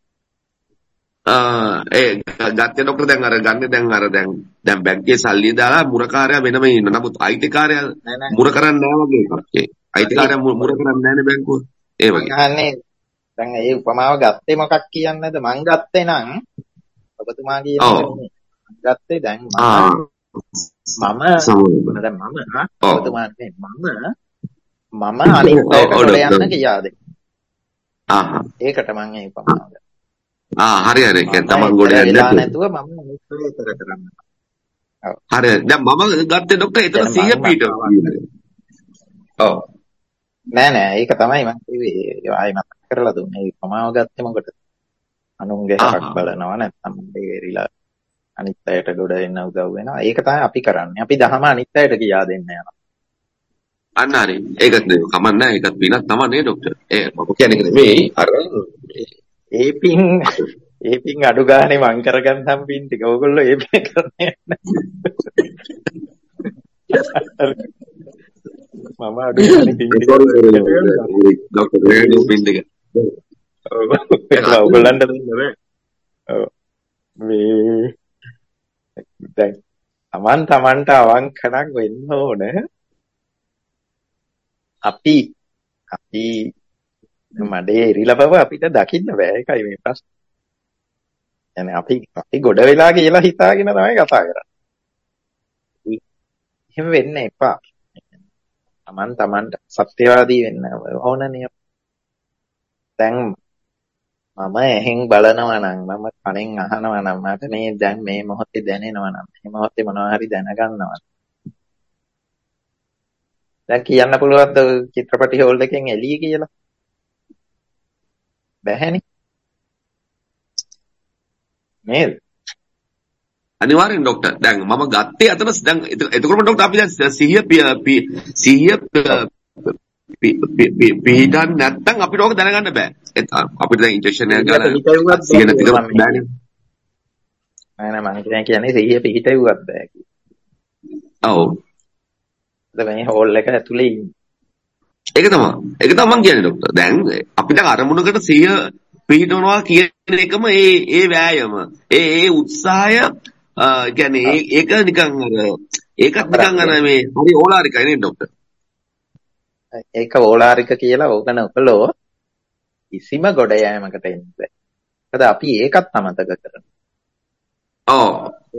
C: ඒ ගත්තේ ડોක්ටර් දැන් අර ගන්න දැන් අර දැන් දැන් බැංකුවේ සල්ලි දාලා මුරකාරයා වෙනම ඉන්න. නමුත් අයිතිකාරයා මුර කරන්නේ නැහැ වගේ එකක්. ඒ අයිතිකාරයා මුර කරන්නේ නැහැ නේ බැංකුව. ඒ වගේ.
A: අහන්නේ දැන් ඒ උපමාව ගත්තේ මොකක් කියන්නේද? මං ගත්තේ නම් ඔබතුමා කියන මං ගත්තේ දැන් මම මම දැන් මම ඔබතුමා නේ මම මම අනිත් පැයට කොට යන්න කියාද?
C: ආහ්.
A: ඒකට මං ඒ උපමාව ගත්තා.
C: ආ හරි හරි. ඒ කියන්නේ තමන් ගොඩ යන්නේ
A: නැතුව මම අනිත් පැයට කරන්න. ඔව්.
C: හරි. දැන් මම ගත්තේ ડોක්ටර් එතන සිහිය පිටනවා. ඔව්.
A: නෑ නෑ ඒක තමයි මම කිව්වේ ආයෙ මතක් කරලා දුන්නේ. ඒ උපමාව ගත්තේ මොකටද? අනුන්ගේ හරක් බලනවා නැත්නම් දෙරිලා අනිත් අයට ගොඩ එන්න උදව් වෙනවා. ඒක තමයි අපි කරන්නේ. අපි දහම අනිත් අයට කියා දෙන්න යනවා.
C: අන්න හරි. ඒකත් නේ කමන්නේ. ඒකත් පිනක් තමයි නේ ડોක්ටර්. ඒ මොකක් කියන්නේ නෙමෙයි. අර
A: ඒ පින් ඒ පින් අඩු ගානේ මං කරගන්නම් පින් ටික. ඕගොල්ලෝ ඒ පින් කරන්නේ මම අඩු ගානේ පින් ටික
C: ડોක්ටර් රේඩියෝ පින් ටික.
A: ඔව් ඒක ඕගොල්ලන්ට දෙන්න බෑ. ඔව් මේ දැන් Taman Tamanට අවංකණක් වෙන්න ඕන. අපි අපි මඩේ එරිලා බව අපිට දකින්න බෑ. ඒකයි මේ ප්‍රශ්නේ. يعني අපි අපි ගොඩ වෙලා කියලා හිතාගෙන තමයි කතා කරන්නේ. එහෙම වෙන්න එපා. Taman Tamanට සත්‍යවාදී වෙන්න ඕනනේ. දැන් මම එහෙන් බලනවා නම් මම කනෙන් අහනවා නම් මට මේ දැන් මේ මොහොතේ දැනෙනවා නම් මේ මොහොතේ මොනවා හරි දැනගන්නවා. දැන් කියන්න පුළුවන්ද චිත්‍රපටි හෝල් එකෙන් එළිය කියලා? බැහැනේ. නේද?
C: අනිවාර්යෙන් ડોක්ටර්. දැන් මම ගත්තේ අතන දැන් එතකොටම ડોක්ටර් අපි දැන් සිහිය සිහිය පිහිටන් නැත්තම් අපිට ඕක දැනගන්න බෑ. අපිට දැන් ඉන්ජෙක්ෂන් එකක් ගාලා සිහිය නැති කරලා බෑනේ.
A: නෑ නෑ මම කියන්නේ සිහිය පිහිටෙව්වත් බෑ කියලා.
C: ඔව්.
A: මේ හෝල් එක ඇතුලේ ඉන්නේ.
C: ඒක තමයි. ඒක තමයි මම කියන්නේ ડોක්ටර්. දැන් අපි දැන් අරමුණකට සිහිය පිහිටවනවා කියන එකම ඒ ඒ වෑයම. ඒ ඒ උත්සාහය කියන්නේ ඒක නිකන් අර ඒකත් නිකන් අර මේ හරි ඕලාරිකයි නේද ડોක්ටර්?
A: ඒක ඕලාරික කියලා ඕක නකලෝ කිසිම ගොඩ යෑමකට එන්නේ නැහැ. මොකද අපි ඒකත් අමතක කරනවා.
C: ඔව්.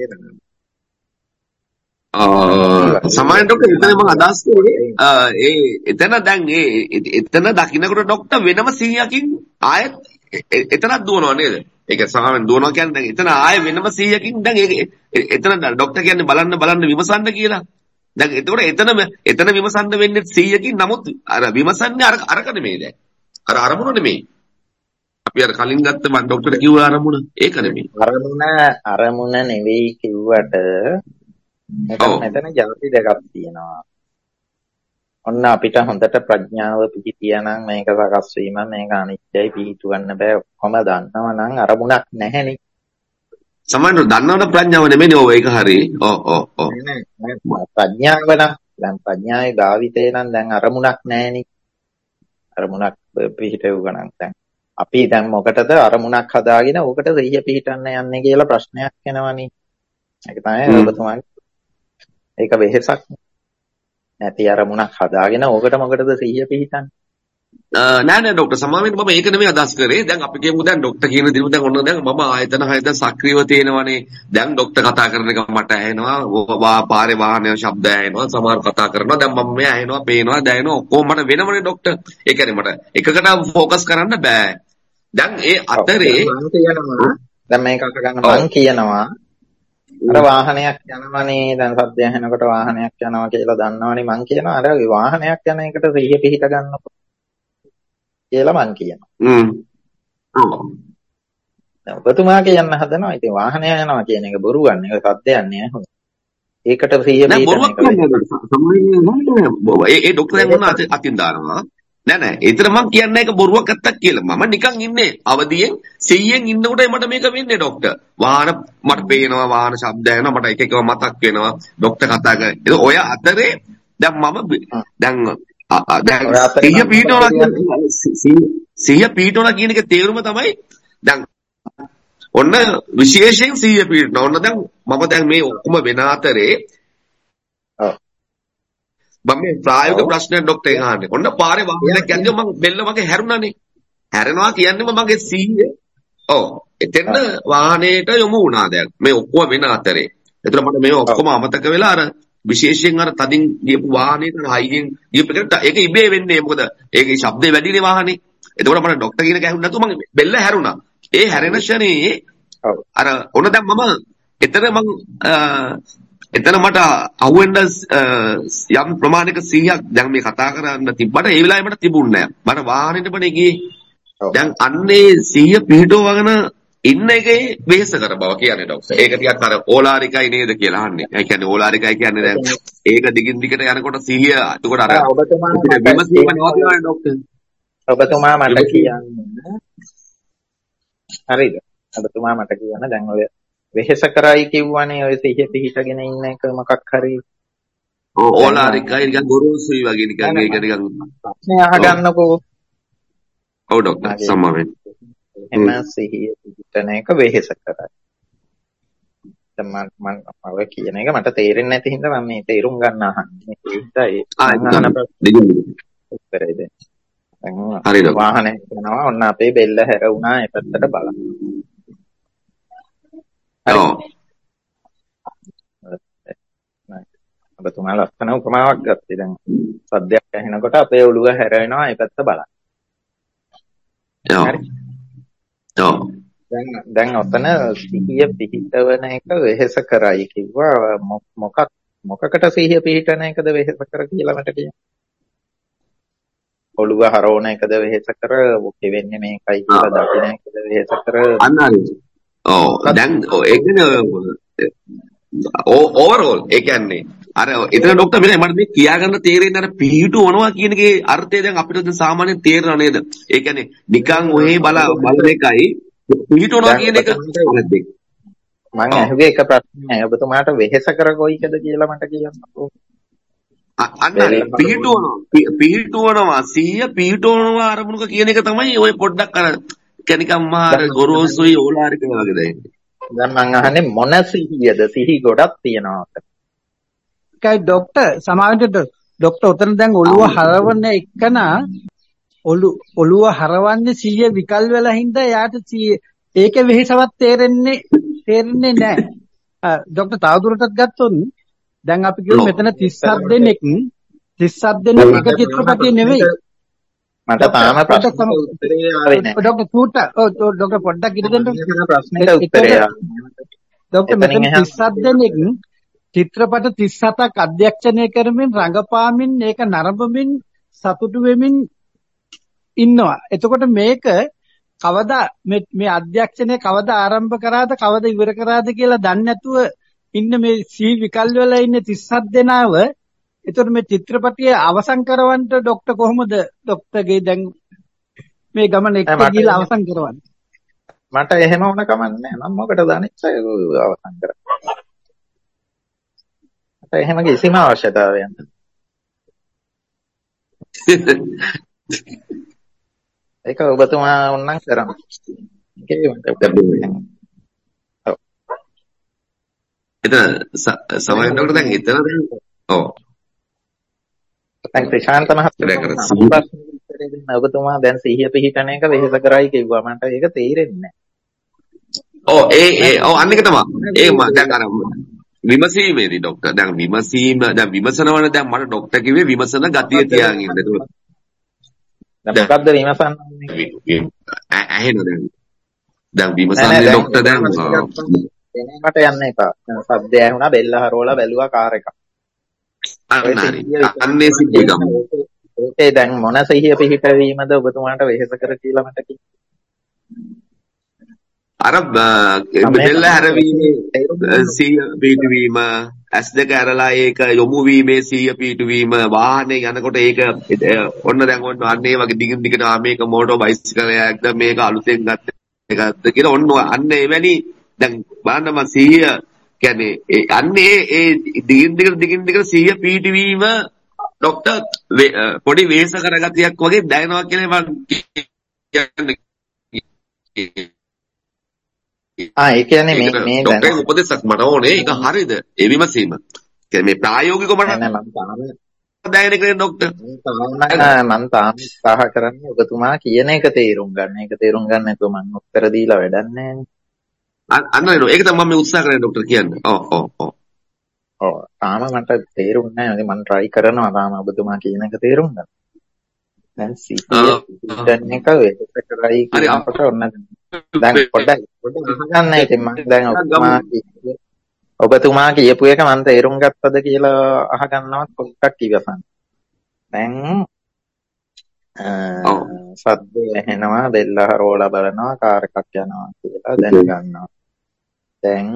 C: සමාන ડોක්ටර් එතන මම අදහස් කරේ ඒ එතන දැන් ඒ එතන දකින්නකොට ડોක්ටර් වෙනම සිහියකින් ආයෙත් එතනක් දුවනවා නේද? ඒක සාමාන්‍යයෙන් දුවනවා කියන්නේ දැන් එතන ආයෙ වෙනම සිහියකින් දැන් ඒක එතන ડોක්ටර් කියන්නේ බලන්න බලන්න විමසන්න කියලා. දැන් එතකොට එතනම එතන විමසන්න වෙන්නේ සිහියකින්. නමුත් අර විමසන්නේ අර අරක නෙමෙයි දැන්. අර අරමුණ නෙමෙයි. අපි අර කලින් ගත්ත මම ડોක්ටර් කිව්ව අරමුණ ඒක නෙමෙයි.
A: අරමුණ අරමුණ නෙවෙයි කිව්වට මෙතන ජාති දෙකක් තියෙනවා. ඔන්න අපිට හොඳට ප්‍රඥාව පිහිටියා නම් මේක සකස් වීම මේක අනිත්‍යයි පිහිටවන්න බෑ ඔක්කොම දන්නවා නම් අරමුණක් නැහැනේ.
C: සමහරවිට දන්නවන ප්‍රඥාව නෙමෙයි ඔව් ඒක හරි. ඔව් ඔව් ඔව්.
A: ප්‍රඥාව නම් දැන් ප්‍රඥාවේ භාවිතේ නම් දැන් අරමුණක් නැහැනේ. අරමුණක් පිහිටෙවුවා නම් දැන් අපි දැන් මොකටද අරමුණක් හදාගෙන ඕකට සිහිය පිහිටන්න යන්නේ කියලා ප්‍රශ්නයක් එනවනේ. ඒක තමයි ඔබතුමාගේ ඒක වෙහෙසක් නැති අරමුණක් හදාගෙන ඕකට මොකටද සිහිය පිහිටන්නේ?
C: නෑ නෑ ડોක්ටර් සමාවෙන්න මම ඒක නෙමෙයි අදහස් කරේ. දැන් අපි කියමු දැන් ડોක්ටර් කියන දේ දැන් ඔන්න දැන් මම ආයතන හය දැන් සක්‍රියව තියෙනවනේ. දැන් ડોක්ටර් කතා කරන එක මට ඇහෙනවා. පාරේ වාහනයේ ශබ්ද ඇහෙනවා. සමහර කතා කරනවා. දැන් මම මේ ඇහෙනවා, පේනවා, දැනෙනවා ඔක්කොම මට වෙනවනේ ડોක්ටර්. ඒ කියන්නේ මට එකකට ફોකස් කරන්න බෑ. දැන් ඒ අතරේ
A: මම කියනවා දැන් මේක අක ගන්න මම කියනවා අර වාහනයක් යනවනේ දැන් සද්ද ඇහෙනකොට වාහනයක් යනවා කියලා දන්නවනේ මං කියනවා අර වාහනයක් යන එකට සිහිය පිහිට ගන්නකො කියලා මං කියනවා.
C: හ්ම්. ඔව්.
A: දැන් ඔබතුමා කියන්න හදනවා ඉතින් වාහනය යනවා කියන එක බොරුවක් නේ ඒක සද්දයක් නේ හොඳ. ඒකට සිහිය පිහිටන එක
C: ඒ ඒ ડોක්ටර් මොන අතින් දානවා. නෑ නෑ ඒතර මම කියන්නේ ඒක බොරුවක් ඇත්තක් කියලා. මම නිකන් ඉන්නේ අවදියෙන් සිහියෙන් ඉන්නකොට මට මේක වෙන්නේ ડોක්ටර්. වාහන මට පේනවා වාහන ශබ්ද ඇහෙනවා මට එක එකව මතක් වෙනවා ડોක්ටර් කතා කරේ. ඒක ඔය අතරේ දැන් මම දැන් දැන් සිහිය පිටවලා සිහිය පිටවලා කියන එකේ තේරුම තමයි දැන් ඔන්න විශේෂයෙන් සිහිය පිටවනවා. ඔන්න දැන් මම දැන් මේ ඔක්කොම වෙන අතරේ මම මේ ප්‍රායෝගික ප්‍රශ්නයක් ડોක්ටර් අහන්නේ. ඔන්න පාරේ වාහනයක් යන්නේ මම බෙල්ල වගේ හැරුණානේ. හැරෙනවා කියන්නේම මගේ සිහිය. ඔව්. එතෙන්න වාහනේට යොමු වුණා දැන්. මේ ඔක්කොම වෙන අතරේ. ඒතර මට මේ ඔක්කොම අමතක වෙලා අර විශේෂයෙන් අර තදින් ගියපු වාහනේට හයියෙන් ගියපු එකට ඒක ඉබේ වෙන්නේ. මොකද ඒකේ ශබ්දේ වැඩිනේ වාහනේ. එතකොට මට ડોක්ටර් කියන එක ඇහුන්නේ නැතුව මම බෙල්ල හැරුණා. ඒ හැරෙන ක්ෂණේ අර ඔන්න දැන් මම එතන මම එතන මට අහුවෙන්න යම් ප්‍රමාණික සිහියක් දැන් මේ කතා කරන්න තිබ්බට ඒ වෙලාවේ මට තිබුණේ නැහැ. මට වාහනේට බඩේ ගියේ. දැන් අන්නේ සිහිය පිහිටවගෙන ඉන්න එකේ වෙහෙස කර බව කියන්නේ ડોක්ටර්. ඒක ටිකක් අර ඕලාරිකයි නේද කියලා අහන්නේ. ඒ කියන්නේ ඕලාරිකයි කියන්නේ දැන් ඒක දිගින් දිගට යනකොට සිහිය එතකොට අර විමසීම නවතිනවා ડોක්ටර්.
A: ඔබතුමා මට කියන්නේ හරිද? ඔබතුමා මට කියන්න දැන් ඔය වෙහෙස කරයි කිව්වනේ ඔය සිහිය පිහිටගෙන ඉන්න එක මොකක් හරි
C: ඕලාරිකයි නිකන් ගොරෝසුයි වගේ නිකන් ඒක නිකන්
A: ප්‍රශ්නේ අහගන්නකෝ.
C: ඔව් ડોක්ටර් සම්මාවෙන්න.
A: එම සිහිය පිහිටන එක වෙහෙස කරයි. දැන් මම මම ඔය කියන එක මට තේරෙන්නේ නැති හින්දා මම මේ තේරුම් ගන්න අහන්නේ. ඒකයි අහන ප්‍රශ්නේ දැන් වාහනේ යනවා ඔන්න අපේ බෙල්ල හැරුණා ඒ පැත්තට බලන්න.
C: ඔව්.
A: ඔබතුමා ලස්සන උපමාවක් ගත්තේ. දැන් සද්දයක් ඇහෙනකොට අපේ ඔළුව හැරෙනවා ඒ පැත්ත බලන්න.
C: ඔව්. ඔව්.
A: දැන් දැන් ඔතන සිහිය පිහිටවන එක වෙහෙස කරයි කිව්වා. මොකක් මොකකට සිහිය පිහිටන එකද වෙහෙස කර කියලා මට කියන්න. ඔළුව හරවන එකද වෙහෙස කර වෙන්නේ මේකයි කියලා දකින්න එකද වෙහෙස කර
C: අන්න හරි. ඔව් දැන් ඒ කියන්නේ ඕවරෝල් ඒ කියන්නේ අර එතන ડોක්ටර් මෙන්න මට මේ කියාගන්න තේරෙන්නේ අර පිහිටුවනවා කියන එකේ අර්ථය දැන් අපිට දැන් සාමාන්‍යයෙන් තේරෙනව නේද? ඒ කියන්නේ නිකන් ඔහේ බල බලන එකයි පිහිටුවනවා කියන එක වැරද්ද.
A: මම අහුවේ එක ප්‍රශ්නයක් ඔබතුමාට වෙහෙස කර කොයිකද කියලා මට කියන්නකෝ.
C: අන්න හරි පිහිටුවනවා පිහිටුවනවා සීය පිහිටුවනවා අරමුණක කියන එක තමයි ඔය පොඩ්ඩක් අර කනිකම් මාර ගොරෝසුයි ඕලාරික වගේ දැනෙන්නේ. දැන්
A: මම අහන්නේ මොන සිහියද? සිහි ගොඩක් තියෙනවා.
B: ඒකයි ડોක්ටර් සමාවෙන්න ડોක්ටර් උතන දැන් ඔළුව හරවන එකන ඔළු ඔළුව හරවන්නේ සිහිය විකල් වෙලා හින්දා යාට ඒක වෙහෙසවත් තේරෙන්නේ තේරෙන්නේ නැහැ. ડોක්ටර් තවදුරටත් ගත්තොත් දැන් අපි කියමු මෙතන තිස් හත් දෙනෙක් තිස් හත් දෙනෙක් එක චිත්‍රපටිය නෙවෙයි.
A: මට තාම ප්‍රශ්නෙට උත්තරේ ආවේ නැහැ.
B: ડોක්ටර් කූට ඔව් ડોක්ටර් පොඩ්ඩක් ඉඳ දෙන්න.
A: ප්‍රශ්නෙට උත්තරේ ආවේ.
B: ડોක්ටර් මෙතන තිස් හත් දෙනෙක් චිත්‍රපට තිස් හතක් අධ්‍යක්ෂණය කරමින් රඟපාමින් ඒක නරඹමින් සතුටු වෙමින් ඉන්නවා. එතකොට මේක කවදා මේ අධ්‍යක්ෂණය කවදා ආරම්භ කරාද කවදා ඉවර කරාද කියලා දන්නේ නැතුව ඉන්න මේ සී විකල් වල ඉන්න තිස් හත් දෙනාව එතකොට මේ චිත්‍රපටිය අවසන් කරවන්න ડોක්ටර් කොහොමද ડોක්ටර්ගේ දැන් මේ ගමන එක්ක ගිහලා අවසන් කරවන්නේ?
A: මට එහෙම වුණ කමක් නැහැ. මම මොකටද අනිත් අය අවසන් කරන්නේ? මට එහෙම කිසිම අවශ්‍යතාවයක් නැහැ. ඒක ඔබතුමා වුණනම් කරන්න. ඒකේ මට දෙන්න. ඔව්.
C: එතන සමහරවිට දැන් එතන දැන් ඔව්.
A: දැන් ක්‍රිෂාන්ත මහත්මයා ඔබතුමා දැන් සිහිය පිහිටන එක වෙහෙස කරයි කිව්වා. මට ඒක තේරෙන්නේ නැහැ.
C: ඔව් ඒ ඒ ඔව් අන්න එක තමයි. ඒ මම දැන් අර විමසීමේදී ડોක්ටර් දැන් විමසීම දැන් විමසනවනේ දැන් මට ડોක්ටර් කිව්වේ විමසන ගතිය තියාගෙන ඉන්න.
A: දැන් මොකද්ද විමසන්නේ?
C: ඇහෙනවද දැන්? දැන් විමසන්නේ ડોක්ටර් දැන්
A: මට යන්න එපා. සද්ද ඇහුණා බෙල්ල හරවලා බැලුවා කාර් එක.
C: අන්න හරි. අන්නේ සිද්ධිය ගමු.
A: ඒකේ දැන් මොන සිහිය පිහිටවීමද ඔබතුමාට වෙහෙස කර කියලා මට කිව්වා.
C: අර බෙල්ල හැරවීමේ සිහිය පිහිටවීම ඇස් දෙක ඇරලා ඒක යොමු වීමේ සිහිය පිහිටවීම වාහනේ යනකොට ඒක ඔන්න දැන් ඔන්න අන්න ඒ වගේ දිගින් දිගට මේක මෝටෝ බයිසිකලයක්ද මේක අලුතෙන් ගත්ත එකක්ද කියලා ඔන්න අන්න එවැනි දැන් බලන්න මම සිහිය කියන්නේ අන්නේ ඒ දිගින් දිගට දිගින් දිගට සිහිය පිහිටවීම ડોක්ටර් පොඩි වෙහෙස කරගතියක් වගේ දැනෙනවා කියලා මම කියන්නේ.
A: ආ ඒ කියන්නේ මේ මේ
C: දැන් ડોක්ටර් උපදේශක් මට ඕනේ ඒක හරියද ඒ විමසීම. කියන්නේ මේ ප්‍රායෝගිකව මට
A: නෑ මම තාම
C: දැනෙන එක ડોක්ටර්
A: මම තාම උත්සාහ කරන්නේ ඔබතුමා කියන එක තේරුම් ගන්න. ඒක තේරුම් ගන්න නැතුව මම උත්තර දීලා වැඩක් නෑනේ.
C: අන්න නේද ඒක තමයි මම උත්සාහ කරන්නේ ડોක්ටර් කියන්නේ. ඔව් ඔව් ඔව්.
A: ඔව් තාම මට තේරුන්නේ නැහැ. මම try කරනවා තාම ඔබතුමා කියන එක තේරුම් ගන්න. දැන් සිහිය දැන් එක වෙහෙස කරයි කියනකොට ඔන්න දැන් පොඩ්ඩක් පොඩ්ඩක් ගන්න ඉතින් මම දැන් ඔබතුමා ඔබතුමා කියපු එක මම තේරුම් ගත්තද කියලා අහගන්නවත් පොඩ්ඩක් ඉවසන්න. දැන් සද්ද ඇහෙනවා බෙල්ල හරවලා බලනවා කාර් එකක් යනවා කියලා දැනගන්නවා. දැන්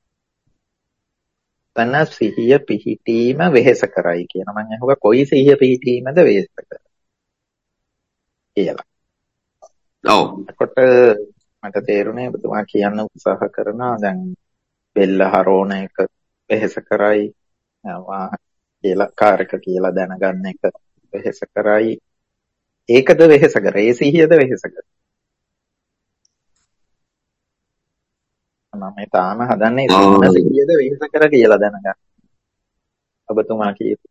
A: තන සිහිය පිහිටීම වෙහෙස කරයි කියන මම අහුවා කොයි සිහිය පිහිටීමද වෙහෙස කරන්නේ කියලා. ඔව්. එතකොට මට තේරුණේ ඔබතුමා කියන්න උත්සාහ කරනවා දැන් බෙල්ල හරවන එක වෙහෙස කරයි කියලා කාර් එක කියලා දැනගන්න එක වෙහෙස කරයි. ඒකද වෙහෙස කරේ. ඒ සිහියද වෙහෙස කරේ. මම තාම හදන්නේ මොන සිහියද වෙහෙස කර කියලා දැනගන්න. ඔබතුමා කියපු.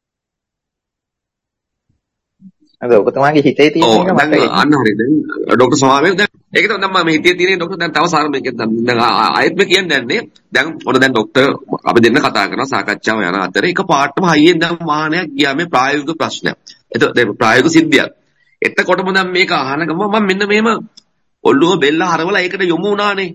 A: අද ඔබතුමාගේ හිතේ තියෙන එක මට
C: අන්න හරිද? ડોક્ટર සමාවෙල් දැන් ඒක තමයි මම හිතේ තියෙන ડોક્ટર දැන් තව සාර මේක දැන් ආයෙත් මේ කියන්නේ දැන්නේ දැන් ඔන්න දැන් ડોક્ટર අපි දෙන්න කතා කරනවා සාකච්ඡාව යන අතරේ එක පාටම හයියෙන් දැන් වාහනයක් ගියා මේ ප්‍රායෝගික ප්‍රශ්නයක්. එතකොට දැන් ප්‍රායෝගික සිද්ධියක්. එතකොටම දැන් මේක අහන ගම මම මෙන්න මෙහෙම ඔළුව බෙල්ල හරවලා ඒකට යොමු වුණානේ.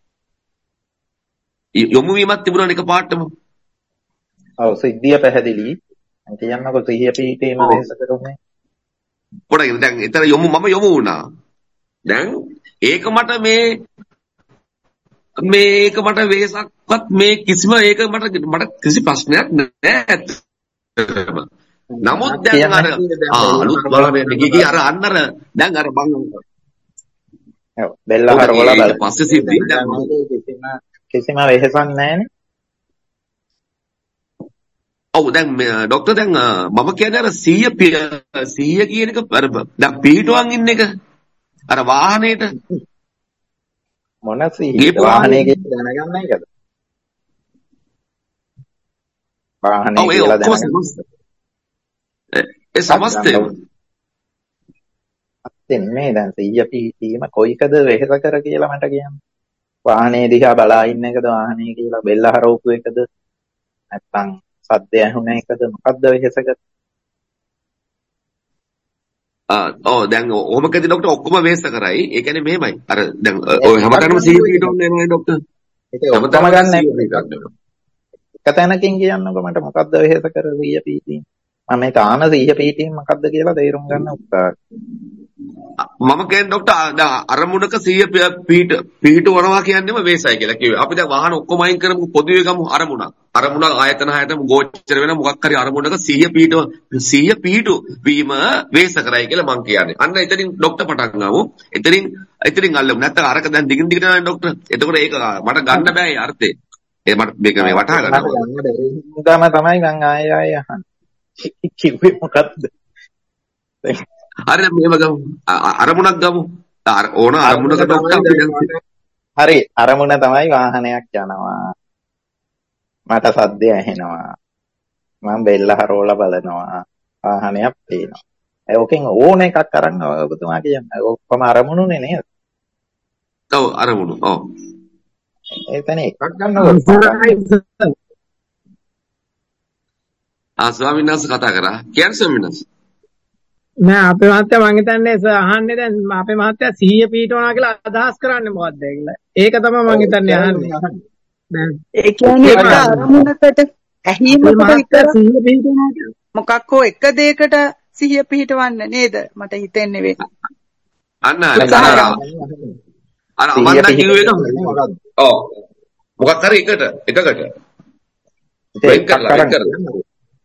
C: යොමු වීමක් තිබුණානේ එක පාටම.
A: ඔව් සිද්ධිය පැහැදිලි. කියන්නකො සිහිය පිහිටීම වෙහෙස කරුනේ.
C: පොඩ්ඩක් දැන් එතන යොමු මම යොමු වුණා. දැන් ඒක මට මේ මේක මට වෙහසක්වත් මේ කිසිම ඒක මට මට කිසි ප්‍රශ්නයක් නෑ. නමුත් දැන් අර අලුත් බලන්නේ නිකී අර අන්නර දැන් අර බං
A: ඔව් බෙල්ල හරවලා බලන්න.
C: පස්සේ සිද්ධි දැන්
A: කිසිම කිසිම වෙහසක් නැහැනේ.
C: ඔව් දැන් ડોක්ටර් දැන් මම කියන්නේ අර සීය සීය කියන එක අර දැන් පිටුවන් ඉන්න එක අර වාහනේට
A: මොන සීය වාහනේ කියලා දැනගන්න එකද? වාහනේ කියලා දැනගන්න. ඒ සමස්තය අත්‍යන්නේ දැන් සීය පිටීම කොයිකද වෙහෙස කර කියලා මට කියන්න. වාහනේ දිහා බලා ඉන්න එකද වාහනේ කියලා බෙල්ල හරවපු එකද නැත්නම් සද්ද ඇහුණ එකද මොකද්ද වෙහෙසක?
C: ආ ඔව් දැන් ඔහොම කදී ડોක්ටර් ඔක්කොම වෙහෙස කරයි. ඒ කියන්නේ මෙහෙමයි. අර දැන් ඔය හැමතැනම සීය පිටවන්න එනවා ડોක්ටර්.
A: ඒක ඔක්කොම ගන්න නැහැ. එක තැනකින් කියන්නකො මට මොකද්ද වෙහෙස කර සීය පිටීම? මම මේ තාම සීය පිටීම මොකද්ද කියලා තේරුම් ගන්න උත්සාහ
C: මම කියන්නේ ડોක්ටර් අරමුණක සීය පීට පීටවනවා කියන්නේම වෙහෙසයි කියලා කිව්වේ. අපි දැන් වාහන ඔක්කොම අයින් කරමු පොදුවේ ගමු අරමුණක්. අරමුණ ආයතන හයතම ගෝචර වෙන මොකක් හරි අරමුණක සීය පීටව සීය පීටු වීම වෙහෙස කරයි කියලා මම කියන්නේ. අන්න එතනින් ડોක්ටර් පටන් ගමු. එතනින් එතනින් අල්ලමු. නැත්නම් අරක දැන් දිගින් දිගට යනවා ડોක්ටර්. එතකොට ඒක මට ගන්න බෑ ඒ අර්ථය. ඒ මට මේක මේ වටහා ගන්න ඕනේ.
A: ගම තමයි මං ආයෙ ආයෙ අහන්නේ. කිව්වේ මොකද්ද?
C: හරි දැන් මෙහෙම ගමු. අරමුණක් ගමු. ඕන අරමුණක ડોක්ටර් අපි දැන්
A: හරි අරමුණ තමයි වාහනයක් යනවා. මට සද්දය ඇහෙනවා. මම බෙල්ල හරවලා බලනවා. වාහනයක් පේනවා. ඒකෙන් ඕන එකක් අරන් ඔබතුමා කියන්නේ. ඔක්කොම අරමුණුනේ නේද?
C: ඔව් අරමුණු. ඔව්.
A: එතන එකක් ගන්නකොට
C: ආ ස්වාමීන් වහන්සේ කතා කරා. කියන්නේ ස්වාමීන් වහන්සේ.
D: නෑ අපේ මහත්තයා මං හිතන්නේ අහන්නේ දැන් අපේ මහත්තයා සීය පීටවනවා කියලා අදහස් කරන්නේ මොකද්ද කියලා. ඒක තමයි මං හිතන්නේ අහන්නේ.
E: ඒ කියන්නේ එක අරමුණකට ඇහිීමකට විතර සිහිය පිහිටවනවා මොකක් හෝ එක දෙයකට සිහිය පිහිටවන්න නේද මට හිතෙන්නේ වේ.
C: අන්න අර අර අමන්න කිව්ව එක ඔව් මොකක් හරි එකට එකකට වෙන් කරලා වෙන් කරලා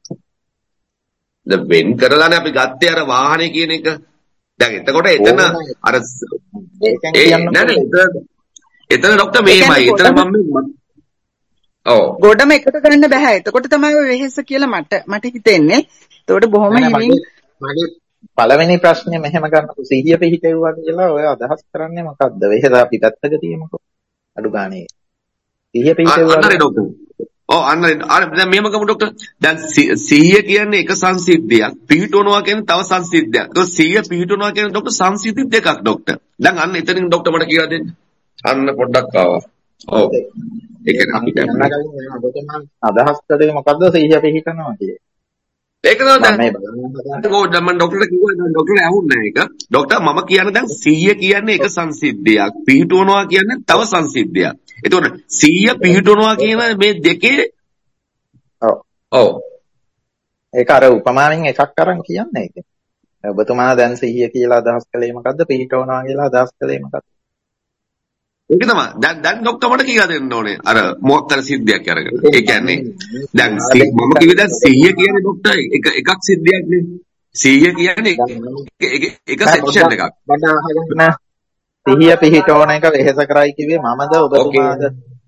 C: දැන් වෙන් කරලානේ අපි ගත්තේ අර වාහනේ කියන එක. දැන් එතකොට එතන අර ඒ නෑ නෑ එතන ડોක්ටර් මේමයි එතන මම ඔව්
E: ගොඩම එකට ගන්න බෑ. එතකොට තමයි ඔය වෙහෙස කියලා මට මට හිතෙන්නේ. එතකොට බොහොම හිමින්
A: මගේ පළවෙනි ප්‍රශ්නේ මෙහෙම ගන්නකො සිහිය පිහිටෙව්වා කියලා ඔය අදහස් කරන්නේ මොකද්ද? වෙහෙස අපි පැත්තක තියමුකෝ. අඩු ගානේ. සිහිය පිහිටෙව්වා.
C: අන්න ડોක්ටර්. ඔව් අන්න අර දැන් මෙහෙම ගමු ડોක්ටර්. දැන් සිහිය කියන්නේ එක සංසිද්ධියක්. පිහිටවනවා කියන්නේ තව සංසිද්ධියක්. ඒක සිහිය පිහිටවනවා කියන්නේ ડોක්ටර් සංසිද්ධි දෙකක් ડોක්ටර්. දැන් අන්න එතනින් ડોක්ටර් මට කියලා දෙන්න. අන්න පොඩ්ඩක් ආවා. ඔව්. ඒක අපි
A: දැන් අදහස් කරේ මොකද්ද සිහිය පිහිටනවා කියන්නේ?
C: ඒක නෝ දැන් ඕ මම ડોක්ටර්ට කිව්වා දැන් ડોක්ටර්ට ඇහුන්නේ නැහැ ඒක. ડોක්ටර් මම කියන්නේ දැන් සිහිය කියන්නේ එක සංසිද්ධියක්. පිහිටවනවා කියන්නේ තව සංසිද්ධියක්. එතකොට සිහිය පිහිටවනවා කියන මේ දෙකේ
A: ඔව්
C: ඔව්
A: ඒක අර උපමාවෙන් එකක් අරන් කියන්නේ ඒක. ඔබතුමා දැන් සිහිය කියලා අදහස් කළේ මොකද්ද? පිහිටවනවා කියලා අදහස් කළේ මොකද්ද?
C: ඒක තමයි. දැන් දැන් ડોක්ටර් මට කියලා දෙන්න ඕනේ. අර මොකක් හරි සිද්ධියක් අරගෙන. ඒ කියන්නේ දැන් මම කිව්වේ දැන් සිහිය කියන්නේ ડોක්ටර් එක එකක් සිද්ධියක් නේ. සිහිය කියන්නේ එක සෙක්ෂන් එකක්.
A: මට අහගන්න සිහිය පිහිටවන එක වෙහෙස කරයි කිව්වේ මමද ඔබතුමාද?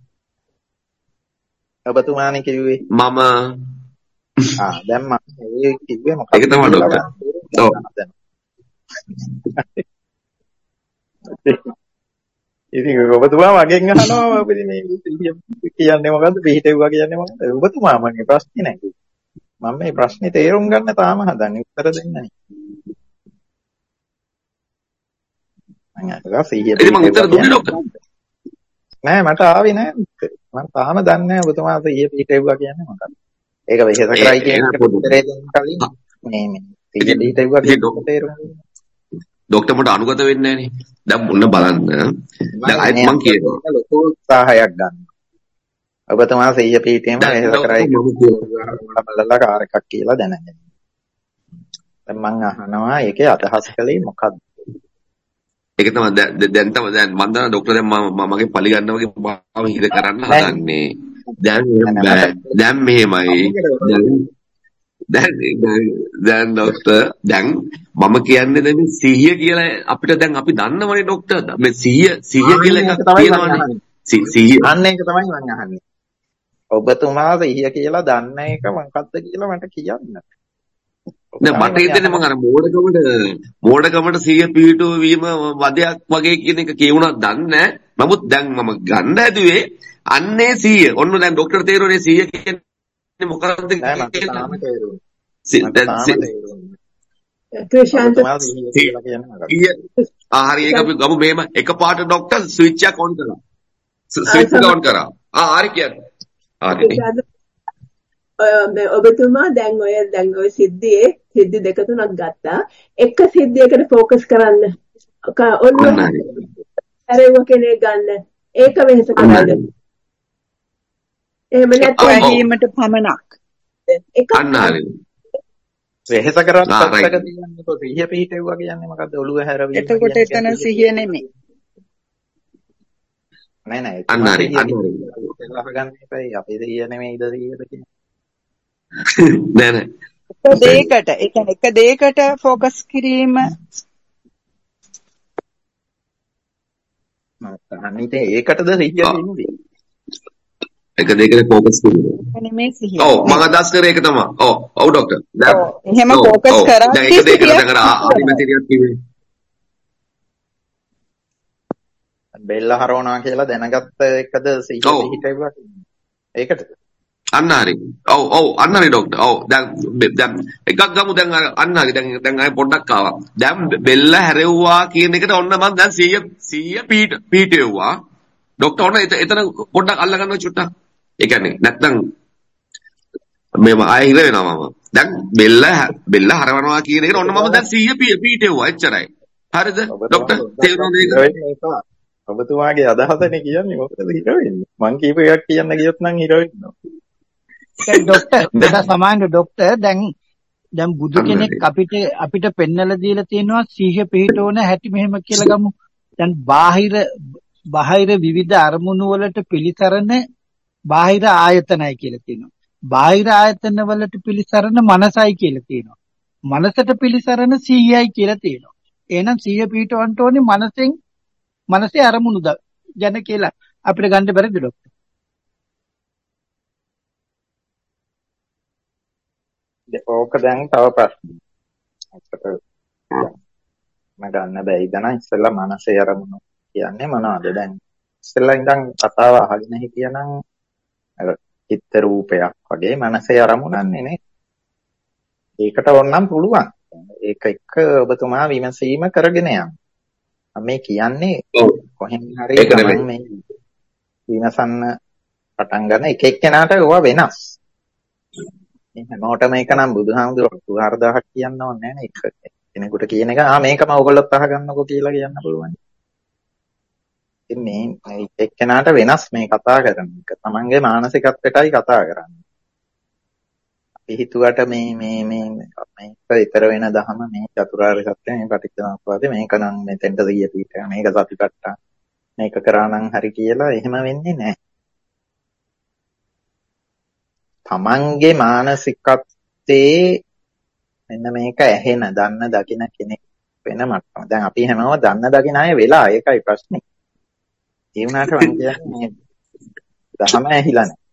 A: ඔබතුමානේ කිව්වේ.
C: මම
A: ආ දැන් මම ඒ කිව්වේ මොකක්ද?
C: ඒක තමයි ડોක්ටර්. ඔව්.
A: ඉතින් ඔබතුමා මගෙන් අහනවා අපිට මේ කියන්නේ මොකද්ද පිහිටෙව්වා කියන්නේ මොකද්ද? ඔබතුමා මගේ ප්‍රශ්නේ නැහැ. මම මේ ප්‍රශ්නේ තේරුම් ගන්න තාම හදන්නේ උත්තර දෙන්න නේ. මම අහලා සිහිය
C: ඉතින් මම උත්තර දුන්නේ ડોක්ටර්.
A: නෑ මට ආවේ නෑ. මම තාම දන්නේ නෑ ඔබතුමා සිහිය පිහිටෙව්වා කියන්නේ මොකද්ද? ඒක වෙහෙස කරයි කියන එක උත්තරේ දෙන්න කලින් මේ මේ සිහිය පිහිටෙව්වා කියන තේරුම්
C: ડોක්ටර් මට අනුගත වෙන්නේ නැහනේ. දැන් මොන්න බලන්න. දැන් අයිත් මං කියනවා.
A: ලොකු උත්සාහයක් ගන්න. ඔබතුමා සිහිය පිහිටීම වෙහෙස කරයි කියලා බලලා කාර් එකක් කියලා දැනගන්න. දැන් මං අහනවා ඒකේ අදහස් කලේ මොකක්ද?
C: ඒක තමයි දැන් තමයි දැන් මම දන්න ડોක්ටර් දැන් මම මගේ පලි ගන්න වගේ මම හිත කරන්න හදන්නේ. දැන් බෑ. දැන් මෙහෙමයි. දැන් දැන් දැන් ડોක්ටර් දැන් මම කියන්නේ දැන් සිහිය කියලා අපිට දැන් අපි දන්නවනේ ડોක්ටර්. මේ සිහිය සිහිය කියලා එකක් තියෙනවනේ. සිහිය
A: අන්න ඒක තමයි මම අහන්නේ. ඔබතුමා සිහිය කියලා දන්න එක මොකක්ද කියලා මට කියන්න.
C: නෑ මට හිතෙන්නේ මම අර මෝඩකමට මෝඩකමට සිහිය පිහිටුව වීම වදයක් වගේ කියන එක කියුණා දන්නේ නැහැ. නමුත් දැන් මම ගන්න හැදුවේ අන්නේ සිහිය. ඔන්න දැන් ડોක්ටර් තේරුනේ සිහිය කියන්නේ මොකක්ද කියලා.
A: නෑ මට තාම තේරුනේ. මට තාම තේරුනේ.
F: ක්‍රිෂාන්ත
C: ආ හරි ඒක අපි ගමු මෙහෙම එකපාරට ડોක්ටර් ස්විච් එක ඔන් කරා. ස්විච් එක ඔන් කරා. ආ හරි කියන්නේ. හරි.
F: ඔබතුමා දැන් ඔය දැන් ඔය සිද්ධියේ සිද්ධි දෙක තුනක් ගත්තා. එක සිද්ධියකට ફોકસ කරන්න. ඔන්න හරිව කෙනෙක් ගන්න. ඒක වෙනස කරගන්න. එහෙම නැත්නම්
E: ඇහිීමට පමණක්.
F: එක
C: අන්න හරි.
A: වෙහෙස කරත් පැත්තක තියන්නේ කො සිහිය පිහිටෙව්වා කියන්නේ මොකද්ද? ඔළුව හැරවීම.
E: එතකොට එතන සිහිය නෙමෙයි.
A: නෑ නෑ.
C: අන්න හරි. අන්න හරි.
A: එල්ලහ ගන්න එපා. අපේ සිහිය නෙමෙයිද සිහියද කියන්නේ.
C: නෑ නෑ.
E: එක දෙයකට ඒ කියන්නේ එක දෙයකට ફોકસ කිරීම
A: අනිත් ඒකටද සිහිය දෙන්නේ.
C: එක දෙයකට ફોકસ කරනවා.
E: නෙමෙයි සිහිය.
C: ඔව් මම අදහස් කරේ ඒක තමයි. ඔව් ඔව් ડોක්ටර්. දැන්
E: එහෙම ફોકસ කරා
C: දැන් එක දෙයකට දැන් අර ආදිමැතිරියක් කිව්වේ.
A: බෙල්ල හරවනවා කියලා දැනගත්ත එකද සිහිය පිහිටෙව්වා කියන්නේ. ඒකටද?
C: අන්න හරි. ඔව් ඔව් අන්න හරි ડોක්ටර්. ඔව් දැන් දැන් එකක් ගමු දැන් අන්න හරි දැන් දැන් ආයෙ පොඩ්ඩක් ආවා. දැන් බෙල්ල හැරෙව්වා කියන එකට ඔන්න මම දැන් සිහිය සිහිය පීට පීටෙව්වා. ડોක්ටර් ඔන්න එතන පොඩ්ඩක් අල්ල ගන්න චුට්ටක්. ඒ කියන්නේ නැත්නම් මේව ආයෙ හිර වෙනවා මම. දැන් බෙල්ල බෙල්ල හරවනවා කියන එකට ඔන්න මම දැන් සිහිය පීටෙව්වා. එච්චරයි. හරිද? ડોක්ටර් තේරුණාද ඒක?
A: ඔබතුමාගේ අදහසනේ කියන්නේ මොකද හිර වෙන්නේ? මං කීප එකක් කියන්න ගියොත් නම් හිර වෙනවා.
B: දැන් ડોක්ටර් දැන් සමාන ડોක්ටර් දැන් දැන් බුදු කෙනෙක් අපිට අපිට පෙන්නලා දීලා තියෙනවා සිහිය පිහිටවන හැටි මෙහෙම කියලා ගමු. දැන් බාහිර බාහිර විවිධ අරමුණු වලට පිළිසරණ බාහිර ආයතනයි කියලා තියෙනවා. බාහිර ආයතන වලට පිළිසරණ මනසයි කියලා තියෙනවා. මනසට පිළිසරණ සිහියයි කියලා තියෙනවා. එහෙනම් සිහිය පිහිටවන්න ඕනේ මනසෙන් මනසේ අරමුණු ගැන කියලා අපිට ගන්න බැරිද ડોක්ටර්?
A: ඕක දැන් තව ප්‍රශ්නයක්. අපිට මම ගන්න බැයිද නම් ඉස්සෙල්ලා මනසේ අරමුණු කියන්නේ මොනවද? දැන් ඉස්සෙල්ලා ඉඳන් කතාව අහගෙන හිටියනම් අර චිත්ත රූපයක් වගේ මනසේ අරමුණන්නේ නේ. ඒකට ඕනනම් පුළුවන්. ඒක එක්ක ඔබතුමා විමසීම කරගෙන යන්න. මේ කියන්නේ කොහෙන් හරි තමයි මේ විමසන්න පටන් ගන්න එක එක්කෙනාට ඒවා වෙනස්. මේ හැමෝටම එක නම් බුදුහාමුදුරුවෝ හාරදාහක් කියන්න ඕනේ නැහැ නේ. එක කෙනෙකුට කියන එක ආ මේකම ඔයගොල්ලොත් අහගන්නකෝ කියලා කියන්න පුළුවන්. ඉතින් මේ එක එක්කෙනාට වෙනස් මේ කතා කරන එක. තමන්ගේ මානසිකත්වයටයි කතා කරන්නේ. අපි හිතුවට මේ මේ මේ මේක ඊතර වෙන දහම මේ චතුරාර්ය සත්‍ය මේ පටිච්චසමුප්පාදේ මේක නම් මෙතෙන්ට දිය පිට මේක සතිපට්ඨාන මේක කරා නම් හරි කියලා එහෙම වෙන්නේ නැහැ. තමන්ගේ මානසිකත්වයේ මෙන්න මේක ඇහෙන දන්න දකින කෙනෙක් වෙන මට්ටම. දැන් අපි හැමෝම දන්න දකින අය වෙලා ඒකයි ප්‍රශ්නේ. ඒ වුණාට මම කියන්නේ දහම ඇහිලා නැහැ.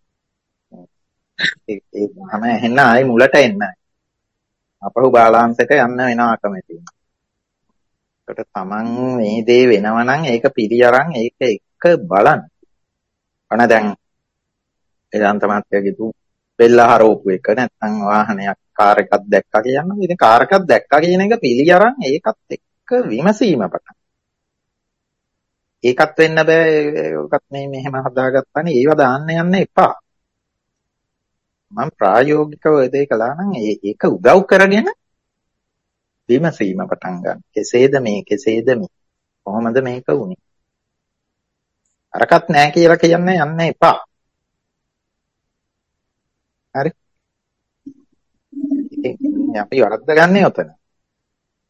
A: ඒ ඒ දහම ඇහෙන්න ආයි මුලට එන්න. අපහු බාලාංශයට යන්න වෙන ආකමැති. ඒකට තමන් මේ දේ වෙනවා නම් ඒක පිළි අරන් ඒක එක බලන්න. අන දැන් එදාන්ත මාත්‍යගේ තු බෙල්ල හරවපු එක නැත්නම් වාහනයක් කාර් එකක් දැක්කා කියනවා. ඉතින් කාර් එකක් දැක්කා කියන එක පිළි අරන් ඒකත් එක්ක විමසීම පටන්. ඒකත් වෙන්න බෑ. ඒකත් මේ මෙහෙම හදාගත්තානේ ඒව දාන්න යන්න එපා. මම ප්‍රායෝගිකව ඒ කළා නම් ඒක උදව් කරගෙන විමසීම පටන් ගන්න. කෙසේද මේ කෙසේද මේ කොහොමද මේක වුනේ? අරකට නෑ කියලා කියන්න යන්න එපා. හරි. ඉතින් අපි වරද්ද ගන්නේ ඔතන.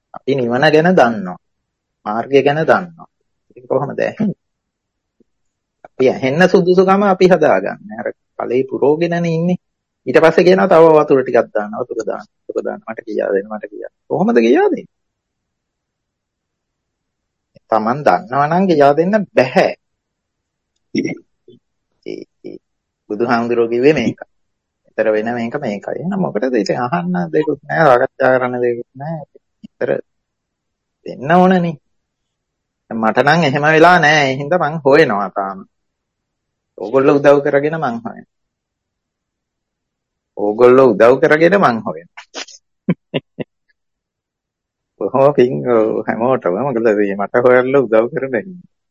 A: අපි නිවන ගැන දන්නවා. මාර්ගය ගැන දන්නවා. ඒක කොහොමද ඇහෙන්නේ? අපි ඇහෙන්න සුදුසුකම අපි හදාගන්නේ. අර ඵලේ පුරෝගෙනනේ ඉන්නේ. ඊට පස්සේ කියනවා තව වතුර ටිකක් දාන්න, වතුර දාන්න, වතුර දාන්න මට කියා දෙන්න, මට කියා. කොහොමද කියා දෙන්නේ? Taman දන්නවා නම් කියා දෙන්න බෑ. බුදුහාමුදුරුවෝ කිව්වේ මේක. ඊතර වෙන මේක මේකයි. එහෙනම් මොකටද ඉතින් අහන්න දෙකුත් නැහැ, සාකච්ඡා කරන්න දෙකුත් නැහැ. ඊතර දෙන්න ඕනනේ. මට නම් එහෙම වෙලා නැහැ. ඒ හින්දා මං හොයනවා තාම. ඕගොල්ලෝ උදව් කරගෙන මං හොයනවා. ඕගොල්ලෝ උදව් කරගෙන මං හොයනවා. කොහොම පිං හැමෝටම මොකද මේ මට හොයලා උදව් කරන්නේ.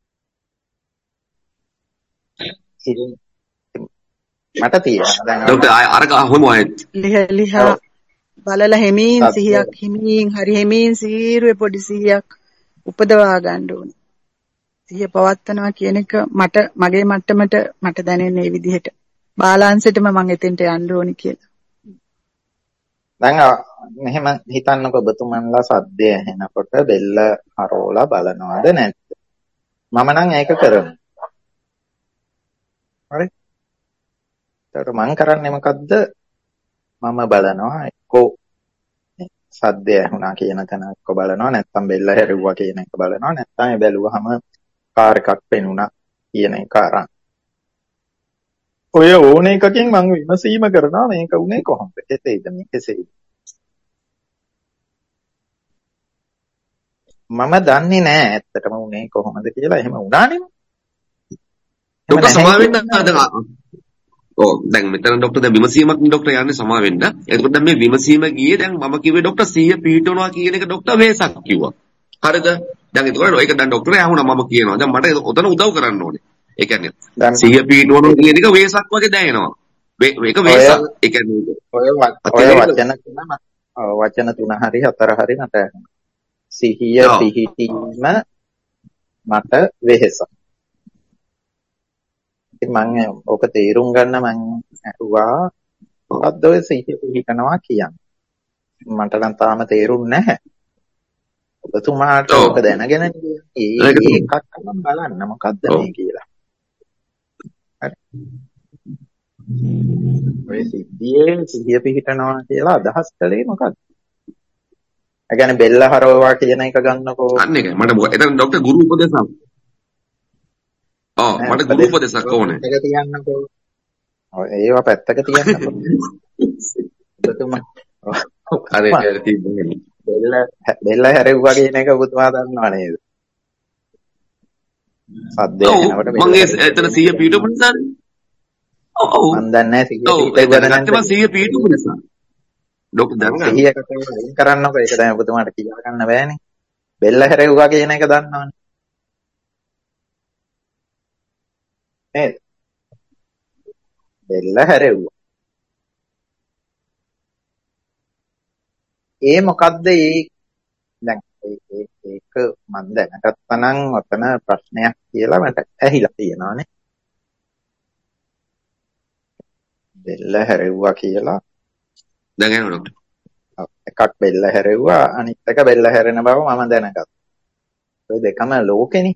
A: මට තියෙනවා දැන්
C: ડોક્ટર අරක අහමු ආයෙත්
E: ලිහ ලිහ බලලා හිමින් සිහියක් හිමින් හරි හිමින් සීරුවේ පොඩි සිහියක් උපදවා ගන්න ඕනේ. සිහිය පවත්නවා කියන එක මට මගේ මට්ටමට මට දැනෙන්නේ මේ විදිහට. බාලාන්සෙටම මම එතෙන්ට යන්න ඕනේ කියලා.
A: දැන් මෙහෙම හිතන්නකො ඔබතුමන්ලා සද්දය ඇහෙනකොට බෙල්ල හරවලා බලනවද නැද්ද? මම නම් ඒක කරනවා. හරි? ඒකට මම කරන්නේ මොකද්ද? මම බලනවා එක්කෝ සද්දය ඇහුණා කියන තැන එක්ක බලනවා, නැත්නම් බෙල්ල හැරෙව්වා කියන එක බලනවා, නැත්නම් ඒ බැලුවහම කාර් එකක් පෙනුණා කියන එක අරන්. ඔය ඕන එකකින් මම විමසීම කරනවා මේක උනේ කොහොමද? කෙසේද මේ කෙසේද? මම දන්නේ නැහැ ඇත්තටම උනේ කොහොමද කියලා. එහෙම වුණානේ.
C: ડોક્ટર සමා වෙන්න දැන් ඔව් දැන් මෙතන ડોક્ટર දැන් විමසීමක් ડોક્ટર යන්නේ සමා වෙන්න. එතකොට දැන් මේ විමසීම ගියේ දැන් මම කිව්වේ ડોક્ટર සිහිය පිහිටවනවා කියන එක ડોક્ટર වේසක් කිව්වා. හරිද? දැන් එතකොට ඒක දැන් ડોક્ટર ඇහුණා මම කියනවා. දැන් මට ඔතන උදව් කරන්න ඕනේ. ඒ කියන්නේ සිහිය පිහිටවනවා කියන එක වේසක් වගේ දැනෙනවා. මේක වේසක්. ඒ කියන්නේ
A: ඔය ඔය වචන තුන වචන තුන හරි හතර හරි මට ඇහුණා. සිහිය පිහිටීම මට වෙහෙසක්. ඉතින් මම ඕක තේරුම් ගන්න මම අහුවා මොකද්ද ඔය සිහිය පිහිටනවා කියන්නේ. මට නම් තාම තේරුන්නේ නැහැ. ඔබතුමාට ඕක දැනගෙන ඒකක් නම් බලන්න මොකද්ද මේ කියලා. හරි. ඔය සිද්ධියේ සිහිය පිහිටනවා කියලා අදහස් කළේ මොකද්ද? ඒ කියන්නේ බෙල්ල හරවවා කියන එක ගන්නකෝ.
C: අන්න ඒකයි මට එතන ડોક્ટર ගුරු උපදේශක්. ඔව් මට ගුරු උපදේශක් ඕනේ.
A: ඒක තියන්නකෝ. ඔය ඒවා පැත්තක තියන්නකෝ. ඔබතුමා
C: හරි හරි තිබුණේ.
A: බෙල්ල බෙල්ල හැරෙව්වා කියන එක ඔබතුමා දන්නව නේද? සද්ද එනකොට
C: මම එතන සිහිය පිහිටුපු නිසානේ. ඔව් ඔව්
A: මම දන්නේ නැහැ සිහිය
C: පිහිටුපු නැත්නම් සිහිය පිහිටුපු නිසා. ડોક્ટર දැනගන්න.
A: සිහියකට වෙන කරන්නකෝ. ඒක දැන් ඔබතුමාට කියා ගන්න බෑනේ. බෙල්ල හැරෙව්වා කියන එක දන්නවනේ. නේද? බෙල්ල හැරෙව්වා. ඒ මොකද්ද ඒ දැන් ඒක මම දැනගත්තා නම් ඔතන ප්‍රශ්නයක් කියලා මට ඇහිලා තියෙනවානේ. බෙල්ල හැරෙව්වා කියලා
C: දැන් එනවා ડોક્ટર.
A: එකක් බෙල්ල හැරෙව්වා අනිත් එක බෙල්ල හැරෙන බව මම දැනගත්තා. ඔය දෙකම ලෝකෙනේ.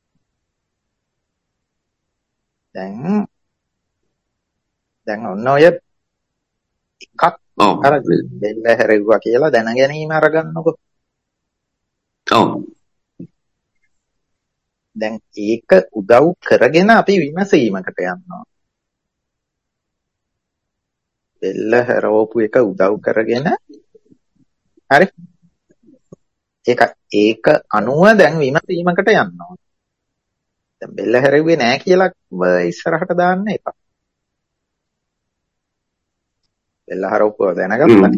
A: දැන් දැන් ඔන්න ඔය එකක් අර බෙල්ල හැරෙව්වා කියලා දැන ගැනීම අරගන්නකො.
C: ඔව්.
A: දැන් ඒක උදව් කරගෙන අපි විමසීමකට යනවා. බෙල්ල හැරවපු එක උදව් කරගෙන හරි. ඒක ඒක අනුව දැන් විමසීමකට යනවා. දැන් බෙල්ල හැරෙව්වේ නැහැ කියලා ඉස්සරහට දාන්න එපා. බෙල්ල හරවපුව දැනගත්තා.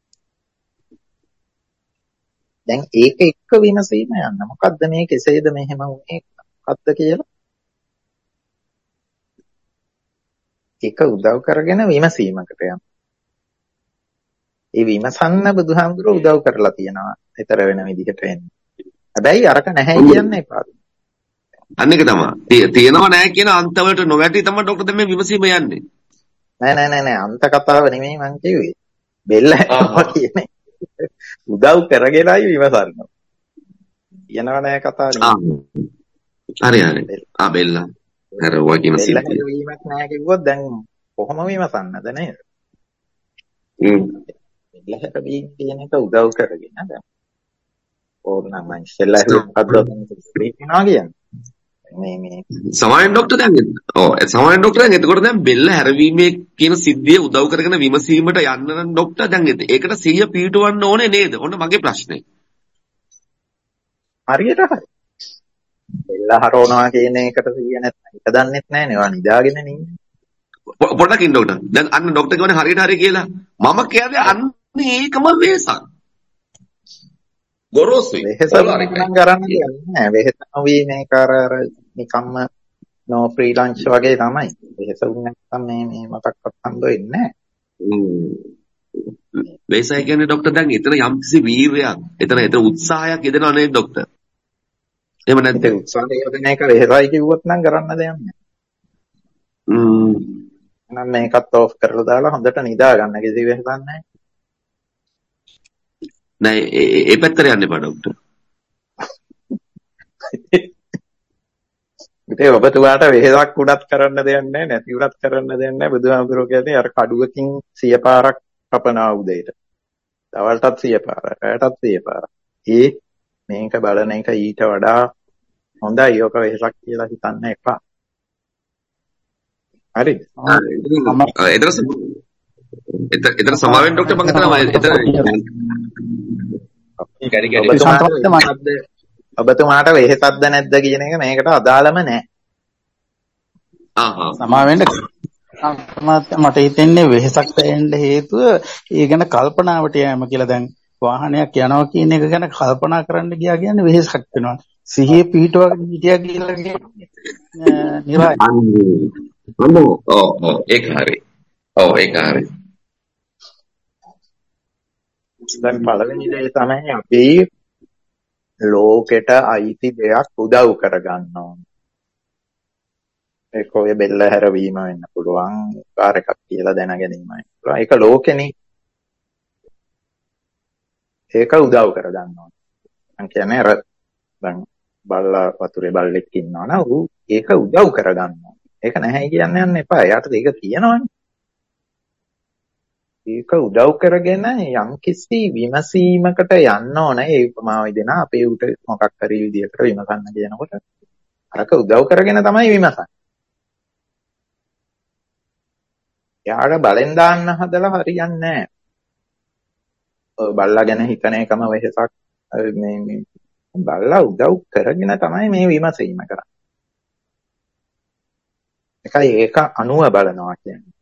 A: දැන් ඒක එක්ක විමසීම යන්න. මොකද්ද මේ කෙසේද මෙහෙම වුනේ මොකද්ද කියලා. ඒක උදව් කරගෙන විමසීමකට යන්න. ඒ විමසන්න බුදුහාමුදුරුවෝ උදව් කරලා තියෙනවා. ඊතර වෙන විදිහට එන්නේ. හැබැයි අරක නැහැ කියන්න එපා.
C: අන්න ඒක තමයි. තියෙනව නැහැ කියන අන්තවලට නොවැටි තමයි ડોક્ટર දැන් මේ විමසීම යන්නේ.
A: නෑ නෑ නෑ නෑ අන්ත කතාව නෙමෙයි මං කිව්වේ. බෙල්ල හැරෙව්වා කියන්නේ. උදව් කරගෙනයි විමසන්න. කියනවා නෑ කතා
C: ආ හරි හරි. ආ බෙල්ල. අර වගේ
A: බෙල්ල
C: සිද්ධිය.
A: හැදවීමක් නෑ කිව්වොත් දැන් කොහොම විමසන්නද නේද?
C: හ්ම්.
A: බෙල්ල හැදවීම කියන එක උදව් කරගෙන දැන් ඕනනම් මම ඉස්සෙල්ලා හිතුවත් කියනවා කියන්නේ. මේ මේ
C: සමාවෙන් ડોක්ටර් දැන් ඔව් සමාවෙන් ડોක්ටර් දැන් එතකොට දැන් බෙල්ල හැරවීමේ කියන සිද්ධිය උදව් කරගෙන විමසීමට යන්න නම් ડોක්ටර් දැන් ඒකට සිහිය පිහිටවන්න ඕනේ නේද? ඔන්න මගේ ප්‍රශ්නේ.
A: හරියට හරි. බෙල්ල හරවනවා කියන එකට සිහිය නැත්නම් ඒක දන්නෙත් නෑ නේ. ඔයා නිදාගෙන ඉන්නේ.
C: පොඩ්ඩක් ඉන්න ડોක්ටර්. දැන් අන්න ડોක්ටර් කියන්නේ හරියට හරි කියලා. මම කියන්නේ අන්න ඒකම වෙහසක්. ගොරෝසුයි.
A: වෙහස නම් කරන්න දෙන්නේ නෑ. වෙහස නොවී මේක අර අර නිකම්ම නෝ ෆ්‍රී ලන්ච් වගේ තමයි. වෙහස වුණ නැත්නම් මේ මේ මතක්වත් හම්බ වෙන්නේ නෑ.
C: වෙහසයි කියන්නේ ડોක්ටර් දැන් එතන යම්කිසි වීරයක්, එතන එතන උත්සාහයක් යෙදෙනව නේද ડોක්ටර්? එහෙම නැද්ද?
A: උත්සාහය යොදන එක වෙහසයි කිව්වොත් නම් කරන්න දෙයක් නෑ.
C: ම්ම්.
A: එහෙනම් මේකත් ඕෆ් කරලා දාලා හොඳට නිදා ගන්න. කිසි වෙහසක් නෑ.
C: නෑ ඒ පැත්තට යන්න එපා ડોක්ටර්.
A: ඉතින් ඔබතුමාට වෙහසක් උඩත් කරන්න දෙයක් නැහැ නැති උඩත් කරන්න දෙයක් නැහැ. බුදුහාමුදුරුවෝ කියන්නේ අර කඩුවකින් සිය පාරක් කපනවා උදේට. දවල්ටත් සිය පාරක්, රාත්‍රියටත් සිය පාරක්. ඒ මේක බලන එක ඊට වඩා හොඳයි. ඔක වෙහසක් කියලා හිතන්න එපා. හරිද?
C: එතන එතන සමාවෙන් ડોක්ටර් මම හිතනවා එතන
A: ඔබතුමාට වෙහෙසක්ද නැද්ද කියන එක මේකට අදාළම නැහැ.
C: ආහ්
G: සමාවෙන්න මට හිතෙන්නේ වෙහෙසක් දැනෙන්න හේතුව ඒ ගැන කල්පනාවට යෑම කියලා. දැන් වාහනයක් යනවා කියන එක ගැන කල්පනා කරන්න ගියා කියන්නේ වෙහෙසක් වෙනවා. සිහිය පිහිටවගෙන හිටියා කියලා කියන්නේ නිරායි.
C: අන්නෝ ඔව් ඔව් ඒක හරි. ඔව් ඒක හරි.
A: දැන් පළවෙනි දේ තමයි අපි ලෝකෙට අයිති දෙයක් උදව් කරගන්න ඕනේ. ඒක ඔය බෙල්ල හැරවීම වෙන්න පුළුවන්, කාර් එකක් කියලා දැන ගැනීමයි. ඒක ලෝකෙනේ. ඒක උදව් කරගන්න ඕනේ. මම කියන්නේ අර දැන් බල්ලා වතුරේ බල්ලෙක් ඉන්නවනම් ඌ ඒක උදව් කරගන්න ඕනේ. ඒක නැහැ කියන්න යන්න එපා. එයාට ඒක තියෙනවනේ. ඒක උදව් කරගෙන යම්කිසි විමසීමකට යන්න ඕනේ. ඒ උපමාව දෙන අපේ උට මොකක් හරි විදියකට විමසන්න කියනකොට අරක උදව් කරගෙන තමයි විමසන්නේ. යාට බලෙන් දාන්න හදලා හරියන්නේ නැහැ. ඔය බල්ලා ගැන හිතන එකම වෙහසක්. මේ මේ බල්ලා උදව් කරගෙන තමයි මේ විමසීම කරන්නේ. ඒකයි ඒක අනුව බලනවා කියන්නේ.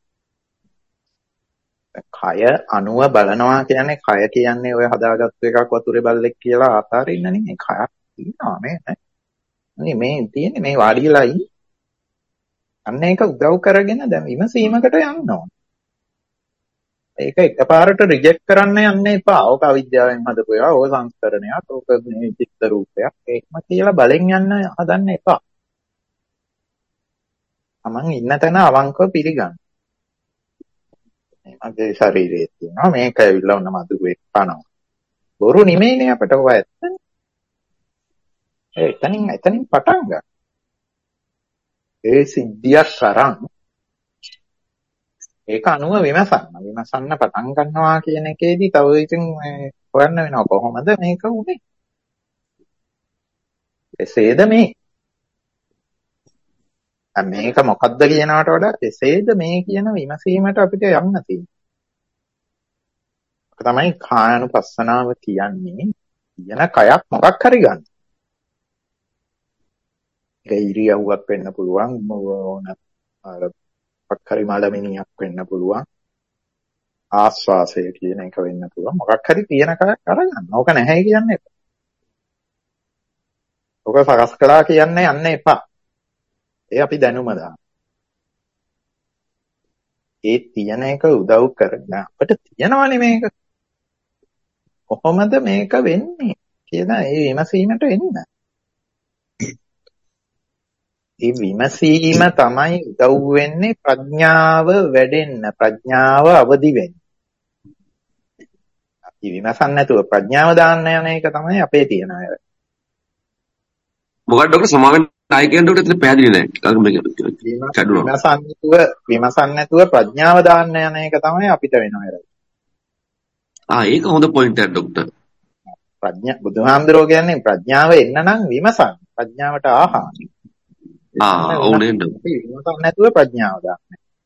A: කය අනුව බලනවා කියන්නේ කය කියන්නේ ඔය හදාගත්තු එකක් වතුරේ බල්ලෙක් කියලා ආතාරින්න නෙමෙයි. කයක් තියෙනවා මේ නේ. මේ තියෙන්නේ මේ වාඩිලා ඉන්නේ. අන්න ඒක උදව් කරගෙන දැන් විමසීමකට යන්න ඕන. ඒක එකපාරට රිජෙක්ට් කරන්න යන්න එපා. ඕක අවිද්‍යාවෙන් හදපු ඒවා, ඕක සංස්කරණයක්, ඕක මේ චිත්ත රූපයක්. ඒකම කියලා බලෙන් යන්න හදන්න එපා. තමන් ඉන්න තැන අවංකව පිළිගන්න. මගේ ශරීරයේ තියෙනවා මේක ඇවිල්ලා ඔන්න මදුරුවෙක් කනවා. බොරු නෙමෙයිනේ අපට ඔය ඇත්ත. ඒ එතනින් එතනින් පටන් ගන්න. ඒ සිද්ධියක් අරන් ඒක අනුව විමසන්න. විමසන්න පටන් ගන්නවා කියන එකේදී තව ඉතින් හොයන්න වෙනවා කොහොමද මේක උනේ? එසේද මේ? මේක මොකද්ද කියනවට වඩා එසේද මේ කියන විමසීමට අපිට යන්න තියෙන්නේ. ඒක තමයි කායानुපස්සනාව කියන්නේ. කියන කයක් මොකක් හරි ගන්න. ඒක ඉරියව්වක් වෙන්න පුළුවන්, ඕන අර පක්කරි මලමිනියක් වෙන්න පුළුවන්. ආස්වාසය කියන එක වෙන්න පුළුවන්. මොකක් හරි තියෙන කයක් අරගන්න. ඕක නැහැ කියන්නේ එපා. ඕක සකස් කළා කියන්නේ යන්න එපා. ඒ අපි දැනුම දාන. ඒ තියෙන එක උදව් කරගෙන අපිට තියෙනවනේ මේක. කොහොමද මේක වෙන්නේ කියලා ඒ විමසීමට එන්න. ඒ විමසීම තමයි උදව් වෙන්නේ ප්‍රඥාව වැඩෙන්න, ප්‍රඥාව අවදි වෙන්න. විමසන්නේ නැතුව ප්‍රඥාව දාන්න යන එක තමයි අපේ තියෙන අය.
C: මොකක්ද ડોක්ටර් සමාවෙන් ආයි කියන ડોක්ටර් එතන පැහැදිලි නැහැ. මේක කැඩුනා.
A: විමසන්නේ නැතුව විමසන්නේ නැතුව ප්‍රඥාව දාන්න යන එක තමයි අපිට වෙනවා.
C: ආ ඒක හොඳ පොයින්ට් එකක් ડોක්ටර්.
A: ප්‍රඥා බුදුහාමුදුරුවෝ කියන්නේ ප්‍රඥාව එන්න නම් විමසන්න. ප්‍රඥාවට ආහාර.
C: ආ ඕනේ නේද?
A: විමසන්නේ නැතුව ප්‍රඥාව දාන්න.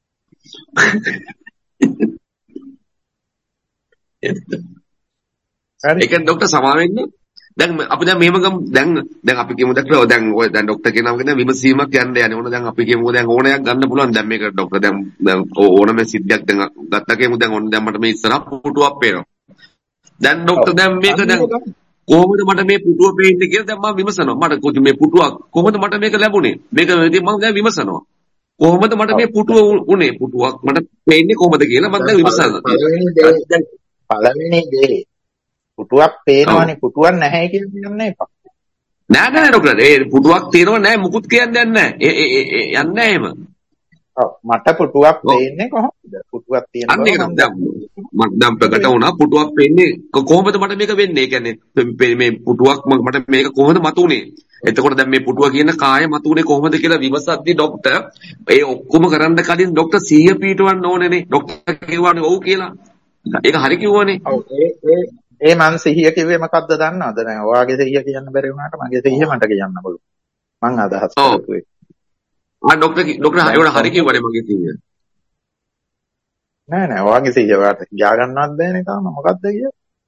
C: ඒක ડોක්ටර් සමාවෙන්නේ දැන් අපි දැන් මෙහෙම ගමු දැන් දැන් අපි කියමු දැක්කෝ දැන් ඔය දැන් ડોක්ටර් කියනවා කියන විමසීමක් යන්න යන්නේ ඕන දැන් අපි කියමු දැන් ඕනයක් ගන්න පුළුවන් දැන් මේක ડોක්ටර් දැන් දැන් ඕනම සිද්ධියක් දැන් ගත්තා කියමු දැන් ඕන දැන් මට මේ ඉස්සරහ පුටුවක් පේනවා දැන් ડોක්ටර් දැන් මේක දැන් කොහොමද මට මේ පුටුව පේන්නේ කියලා දැන් මම විමසනවා මට කොහොමද මේ පුටුවක් කොහොමද මට මේක ලැබුණේ මේක ඉතින් මම දැන් විමසනවා කොහොමද මට මේ පුටුව උනේ පුටුවක් මට පේන්නේ කොහොමද කියලා මම දැන් විමසනවා
A: පළවෙනි දේ පුටුවක් පේනවනේ පුටුවක් නැහැ කියලා කියන්නේ එපා.
C: නෑ නෑ ડોක්ටර් ඒ පුටුවක් තියෙනව නෑ මුකුත් කියන්නේ නැහැ. ඒ ඒ යන්නේ නැහැ එහෙම.
A: ඔව් මට පුටුවක් පේන්නේ කොහොමද? පුටුවක් තියෙනවා.
C: අන්න ඒක මට දැන් ප්‍රකට වුණා පුටුවක් පේන්නේ කොහොමද මට මේක වෙන්නේ? ඒ කියන්නේ මේ පුටුවක් මට මේක කොහොමද මතුනේ? එතකොට දැන් මේ පුටුව කියන කාය මතුනේ කොහොමද කියලා විමසද්දී ડોක්ටර් ඒ ඔක්කොම කරන්න කලින් ડોක්ටර් සිහිය පිටවන්න ඕනේනේ. ડોක්ටර් කිව්වානේ ඔව් කියලා. ඒක හරි කිව්වනේ.
A: ඔව් ඒ ඒ ඒ මං සිහිය කිව්වේ මොකක්ද දන්නවද? දැන් ඔයාගේ සිහිය කියන්න බැරි වුණාට මගේ සිහිය මට කියන්න පුළුවන්. මං අදහස් කරපු එක.
C: ආ ડોක්ටර් ડોක්ටර් ඒවට හරි කිව්වනේ මගේ සිහිය.
A: නෑ නෑ ඔයාගේ සිහිය වාට ගියා ගන්නවත් බෑනේ තාම මොකක්ද කිය?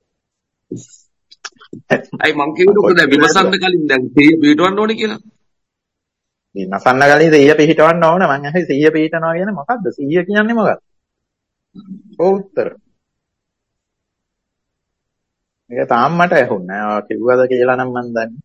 C: අයි මං කිව්වේ ડોක්ටර් දැන් විමසන්න කලින් දැන් සිහිය පිටවන්න ඕනේ කියලා.
A: විමසන්න කලින් සිහිය පිටවන්න ඕන මං අහේ සිහිය පිටනවා කියන්නේ මොකද්ද? සිහිය කියන්නේ මොකක්ද? ඔව් උත්තර. මේක තාම මට ඇහුන්නේ නෑ. ඔයා කිව්වද කියලා නම් මන් දන්නේ.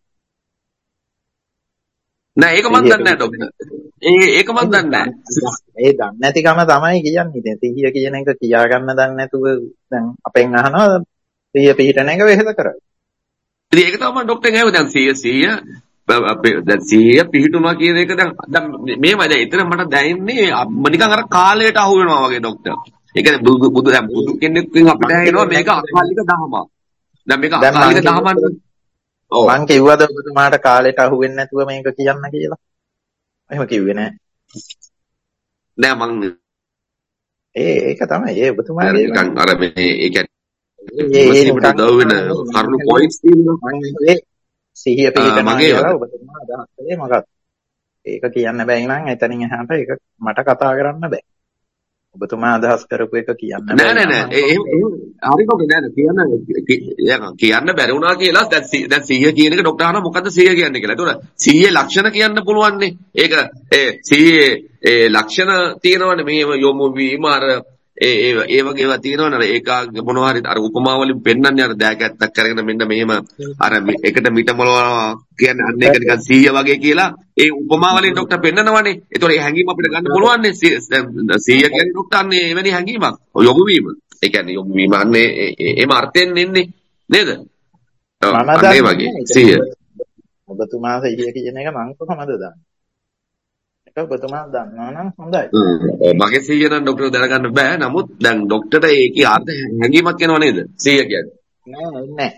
C: නෑ ඒක මන් දන්නේ නෑ ડોක්ටර්. ඒ ඒක මන් දන්නේ නෑ.
A: ඒ දන්නේ නැතිකම තමයි කියන්නේ. ඉතින් සිහිය කියන එක කියා ගන්න දන්නේ නැතුව දැන් අපෙන් අහනවා සිහිය පිහිටන එක වෙහෙස කරයි.
C: ඉතින් ඒක තමයි මම ડોක්ටර් ගාව දැන් සිහිය සිහිය දැන් සිහිය පිහිටුනවා කියන එක දැන් දැන් මේවයි දැන් ඊතර මට දැනෙන්නේ නිකන් අර කාලයට අහු වෙනවා වගේ ડોක්ටර්. ඒ කියන්නේ බුදු බුදු දැන් බුදු කෙනෙක්ගෙන් අපිට ඇහෙනවා මේක අකාලික දහමක්. දැන් මේක අකාලික දහමක්. ඔව්
A: මං කිව්වද ඔබතුමාට කාලෙට අහු වෙන්නේ නැතුව මේක කියන්න කියලා? එහෙම කිව්වේ නෑ.
C: නෑ මං
A: ඒ ඒක තමයි. ඒ ඔබතුමාගේ
C: නිකන් අර මේ ඒ කියන්නේ ඒ ඒ දව වෙන කරුණු පොයින්ට්ස් තියෙනවා.
A: මං සිහිය පිටනවා කියලා ඔබතුමා අදහස් කළේ මොකක්ද? ඒක කියන්න බැයි නම් එතනින් එහාට ඒක මට කතා කරන්න බෑ. ඔබතුමා අදහස් කරපු එක කියන්න බෑ.
C: නෑ නෑ නෑ එහෙම හරිකොට නෑ කියන්න කියන්න බැරි වුණා කියලා දැන් දැන් සිහිය කියන එක ડોක්ටර් අහනවා මොකද්ද සිහිය කියන්නේ කියලා. ඒතකොට සිහියේ ලක්ෂණ කියන්න පුළුවන්නේ. ඒක ඒ සිහියේ ඒ ලක්ෂණ තියෙනවනේ මේ යොමු වීම අර ඒ ඒ වගේ ඒවා තියෙනවනේ ඒක මොනවා හරි අර උපමා වලින් පෙන්නන්නේ අර දෑකැත්තක් කරගෙන මෙන්න මෙහෙම අර එකට මිට මොලවා කියන්නේ අන්න ඒක නිකන් සිහිය වගේ කියලා ඒ උපමා වලින් ડોක්ටර් පෙන්නනවනේ. ඒතකොට ඒ හැඟීම අපිට ගන්න පුළුවන්නේ සිහිය කියන්නේ ડોක්ටර් අන්නේ එවැනි හැඟීමක් යොමු වීම. ඒ කියන්නේ යොමු වීම අන්නේ එහෙම අර්ථයෙන් එන්නේ නේද? ඔව් අන්නේ වගේ සිහිය.
A: ඔබතුමා සිහිය කියන එක මම කොහමද දන්නේ? ඒක ඔබතුමා දන්නවා නම් හොඳයි.
C: මගේ සිහිය නම් ડોක්ටර් දැනගන්න බෑ. නමුත් දැන් ડોක්ටර්ට ඒකේ අර්ථ හැඟීමක් එනවා නේද? සිහිය කියන්නේ.
A: නෑ නෑ.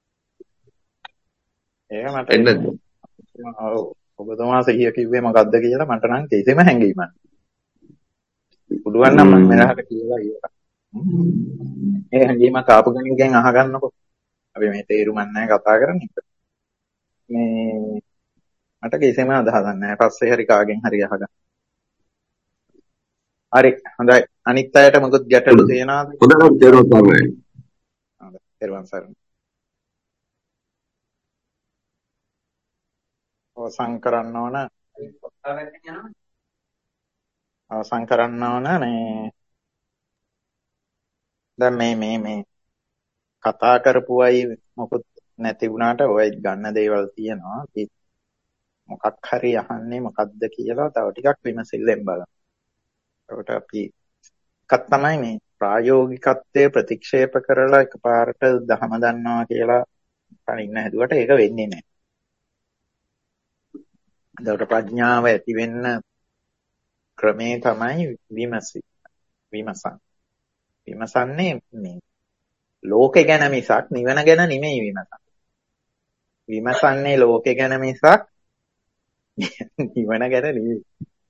A: ඒක මට
C: එන්නද?
A: ඔව් ඔබතුමා සිහිය කිව්වේ මොකද්ද කියලා මට නම් කිසිම හැඟීමක් නෑ. පුළුවන් නම් මම මෙලහට කියලා ඉවරයි. මේ හැඟීමක් ආපු කෙනෙක්ගෙන් අහගන්නකො. අපි මේ තේරුම් නැහැ කතා කරන්නේ. මේ මට කිසිම අදහසක් නැහැ. පස්සේ හරි කාගෙන් හරි අහගන්න. හරි හොඳයි. අනිත් අයට මොකද ගැටලු තියෙනවද?
C: හොඳයි තේරුම් ගන්න.
A: හොඳයි. තේරුම් ගන්න. අවසන් කරන්න ඕන. අවසන් කරන්න ඕන මේ දැන් මේ මේ මේ කතා කරපු අය මොකද නැති වුණාට ඔය ගන්න දේවල් තියෙනවා. මොකක් හරි අහන්නේ මොකද්ද කියලා තව ටිකක් විමසිල්ලෙන් බලන්න. ඒකට අපි එකක් තමයි මේ ප්‍රායෝගිකත්වයේ ප්‍රතික්ෂේප කරලා එකපාරට දහම දන්නවා කියලා කලින් හැදුවට ඒක වෙන්නේ නැහැ. ඒකට ප්‍රඥාව ඇති වෙන්න ක්‍රමේ තමයි විමසි. විමසන්. විමසන්නේ මේ ලෝකේ ගැන මිසක් නිවන ගැන නෙමෙයි විමසන්නේ. විමසන්නේ ලෝකේ ගැන මිසක් නිවන ගැන නෙමෙයි.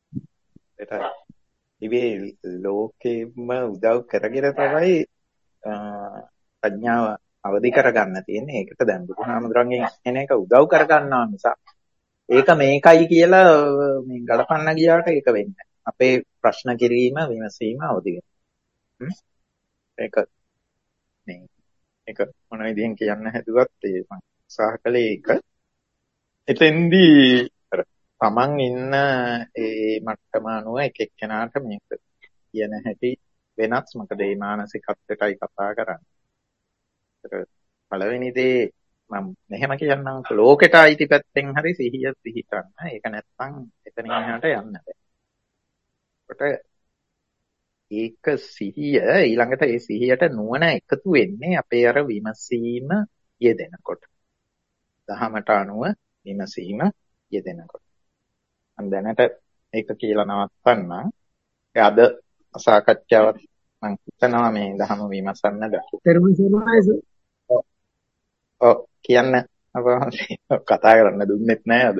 A: ඉතින් ලෝකෙම උදව් කරගෙන තමයි ප්‍රඥාව අවදි කරගන්න තියෙන්නේ. ඒකට දැන් බුදුහාමුදුරන්ගෙන් එන එක උදව් කරගන්නවා නිසා ඒක මේකයි කියලා මේ ගලපන්න ගියාට ඒක වෙන්නේ නැහැ. අපේ ප්‍රශ්න කිරීම විමසීම අවදි වෙනවා. ඒක මේ ඒක මොන විදිහෙන් කියන්න හැදුවත් ඒ මම උත්සාහ කළේ ඒක. එතෙන්දී තමන් ඉන්න ඒ මට්ටම අනුව එක එක්කෙනාට මේක කියන හැටි වෙනස්. මොකද මේ මානසිකත්වයටයි කතා කරන්නේ. ඒක පළවෙනි දේ මම මෙහෙම කියන්නම් ලෝකෙට අයිති පැත්තෙන් හරි සිහිය පිහිටන්න. ඒක නැත්නම් එතනින් එහාට යන්න බෑ. ඒකට ඒක සිහිය ඊළඟට ඒ සිහියට නුවණ එකතු වෙන්නේ අපේ අර විමසීම යෙදෙනකොට. දහමට අනුව විමසීම යෙදෙනකොට. මම දැනට ඒක කියලා නවත්තන්න. ඒ අද සාකච්ඡාවත් මම හිතනවා මේ දහම විමසන්න
D: දක්වන්න.
A: ඔව් කියන්න අපහසුයි. කතා කරන්න දුන්නෙත් නෑ අද.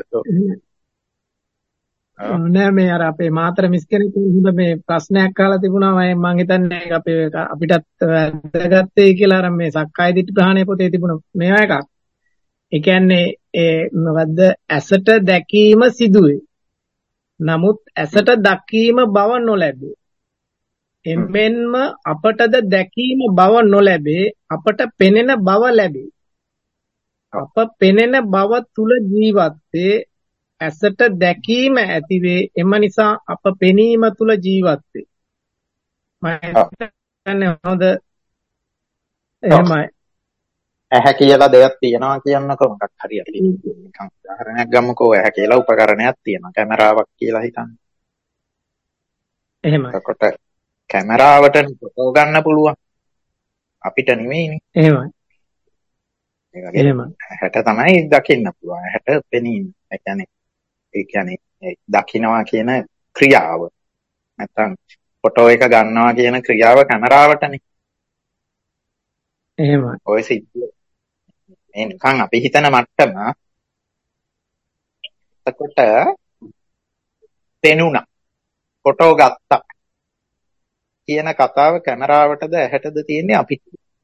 D: නෑ මේ අර අපේ මාතර මිස් කෙනෙක් හොඳ මේ ප්‍රශ්නයක් අහලා තිබුණා. මම මම හිතන්නේ අපේ අපිටත් වැදගත්යි කියලා අර මේ සක්කාය දිට්ඨි ප්‍රහාණය පොතේ තිබුණ මේවා එකක්. ඒ කියන්නේ ඒ මොකද්ද ඇසට දැකීම සිදුවේ. නමුත් ඇසට දකීම බව නොලැබේ. එමෙන්ම අපටද දැකීම බව නොලැබේ. අපට පෙනෙන බව ලැබේ. අප පෙනෙන බව තුල ජීවත් වේ. ඇසට දැකීම ඇතිවේ. එම නිසා අප පෙනීම තුල ජීවත් වේ. මම කියන්නේ හොඳ එහෙමයි.
A: ඇහැ කියලා දෙයක් තියෙනවා කියන්නකෝ මොකක් හරි අපි නිකන් උදාහරණයක් ගමුකෝ. ඇහැ කියලා උපකරණයක් තියෙනවා. කැමරාවක් කියලා හිතන්න.
D: එහෙමයි.
A: එතකොට කැමරාවට ෆොටෝ ගන්න පුළුවන්. අපිට නෙමෙයිනේ.
D: එහෙමයි.
A: ඒ වගේ ඇහැට තමයි දකින්න පුළුවන්. ඇහැට පෙනීම. ඒ කියන්නේ ඒ කියන්නේ දකින්නවා කියන ක්‍රියාව. නැත්තම් ෆොටෝ එක ගන්නවා කියන ක්‍රියාව කැමරාවටනේ.
D: එහෙමයි.
A: ඔය සිද්ධිය මේ නිකන් අපි හිතන මට්ටම එතකොට පෙනුණා ෆොටෝ ගත්තා කියන කතාව කැමරාවටද ඇහැටද තියෙන්නේ අපිට.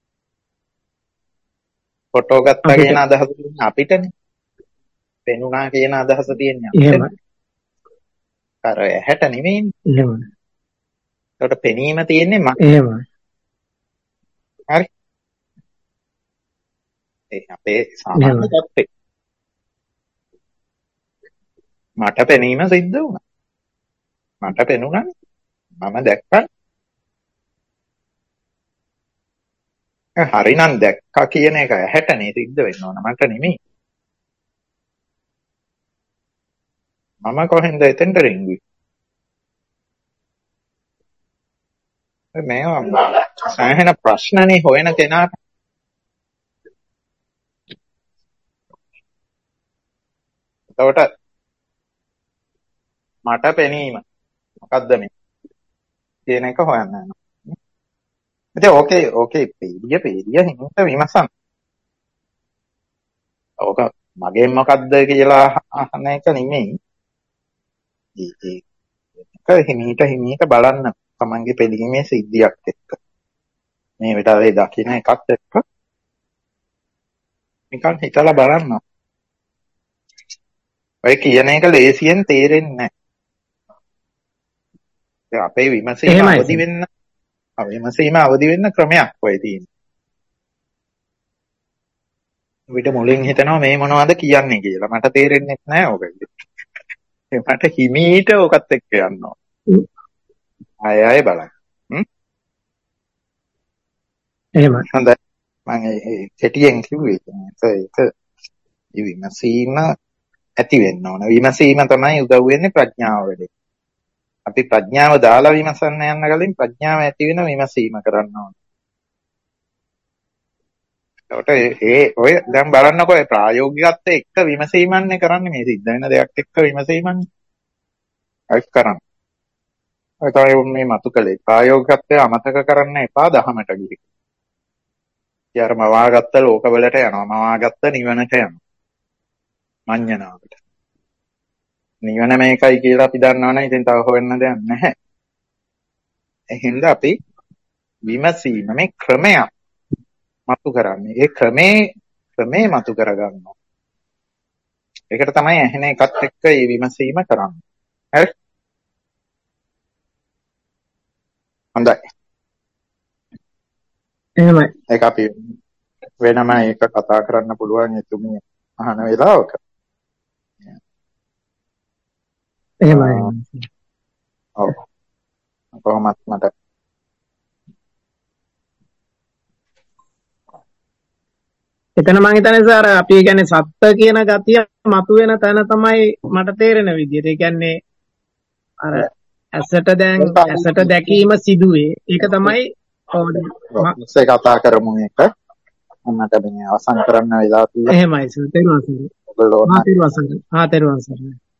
A: ෆොටෝ ගත්තා කියන අදහස තියෙන්නේ අපිටනේ. පෙනුණා කියන අදහස තියෙන්නේ අපිට. අර ඇහැට නෙමෙයිනේ.
D: එහෙමයි.
A: ඒකට පෙනීම තියෙන්නේ මට.
D: එහෙමයි.
A: හරි. ඒ අපේ සාමාන්‍ය තත්ත්වය. මට පෙනීම සිද්ධ වුණා. මට පෙනුණානේ. මම දැක්කා. හරිනම් දැක්කා කියන එක ඇහැටනේ සිද්ධ වෙන්න ඕන. මට නෙමෙයි. මම කොහෙන්ද එතෙන්ට රින්ගුවේ? මේවා සෑහෙන ප්‍රශ්නනේ හොයන කෙනාට. එතකොට මට පෙනීම මොකද්ද මේ කියන එක හොයන්න යනවා. ඉතින් ඕකේ ඕකේ පීඩිය පීඩිය හින්ට විමසන්න. ඕක මගෙන් මොකද්ද කියලා අහන එක නෙමෙයි. ඒක හිමීට හිමීට බලන්න තමන්ගේ පිළිගීමේ සිද්ධියක් එක්ක. මේ විතරේ දකින්න එකත් එක්ක නිකන් හිතලා බලන්න. ඔය කියන එක ලේසියෙන් තේරෙන්නේ නැහැ. අපේ විමසීම අවදි වෙන්න විමසීම අවදි වෙන්න ක්‍රමයක් ඔය තියෙන්නේ. විතර මුලින් හිතනවා මේ මොනවද කියන්නේ කියලා. මට තේරෙන්නේ නැහැ ඕක. මට හිමීට ඕකත් එක්ක යනවා. ආය ආය බලන්න. හ්ම්.
D: එහෙමයි.
A: හොඳයි. මම ඒ කෙටියෙන් කිව්වේ ඒක විමසීම ඇති වෙන්න ඕන. විමසීම තමයි උදව් වෙන්නේ ප්‍රඥාව වැඩි. අපි ප්‍රඥාව දාලා විමසන්න යන කලින් ප්‍රඥාව ඇති වෙන විමසීම කරන්න ඕන. ඒකට ඒ ඔය දැන් බලන්නකෝ ඒ ප්‍රායෝගිකත්වයේ එක්ක විමසීමන්නේ කරන්නේ මේ සිද්ධ වෙන දෙයක් එක්ක විමසීමන්නේ. ඒක කරන්න. ඒ තමයි මේ මතු කලේ ප්‍රායෝගිකත්වය අමතක කරන්න එපා දහමට ගිහින්. යාර මවාගත්ත ලෝකවලට යනවා. මවාගත්ත නිවනට යනවා. මඤ්ඤණාවට. නිවන මේකයි කියලා අපි දන්නවනේ. ඉතින් තව හොයන්න දෙයක් නැහැ. එහෙනම් අපි විමසීම මේ ක්‍රමයක් මතු කරන්නේ. ඒ ක්‍රමේ ක්‍රමේ මතු කරගන්නවා. ඒකට තමයි ඇහෙන එකත් එක්ක මේ විමසීම කරන්නේ. හරි? හොඳයි.
D: එහෙමයි.
A: ඒක අපි වෙනම ඒක කතා කරන්න පුළුවන් එතුමිය අහන වෙලාවක.
D: එහෙමයි.
A: ඔව්. කොහොමත් මට
D: එතන මම හිතන්නේ සාර අපි කියන්නේ සත්ත්‍ය කියන ගතිය මතුවෙන තැන තමයි මට තේරෙන විදිහට. ඒ කියන්නේ අර ඇසට දැන් ඇසට දැකීම සිදුවේ. ඒක තමයි
A: ඔස්සේ කතා කරමු මේක. මට මේ අවසන් කරන්න වෙලා තියෙනවා.
D: එහෙමයි සර්. තේරුවන් සර්.
A: ඔයගොල්ලෝ
D: ආ තේරුවන් සර්. ආ තේරුවන් සර්.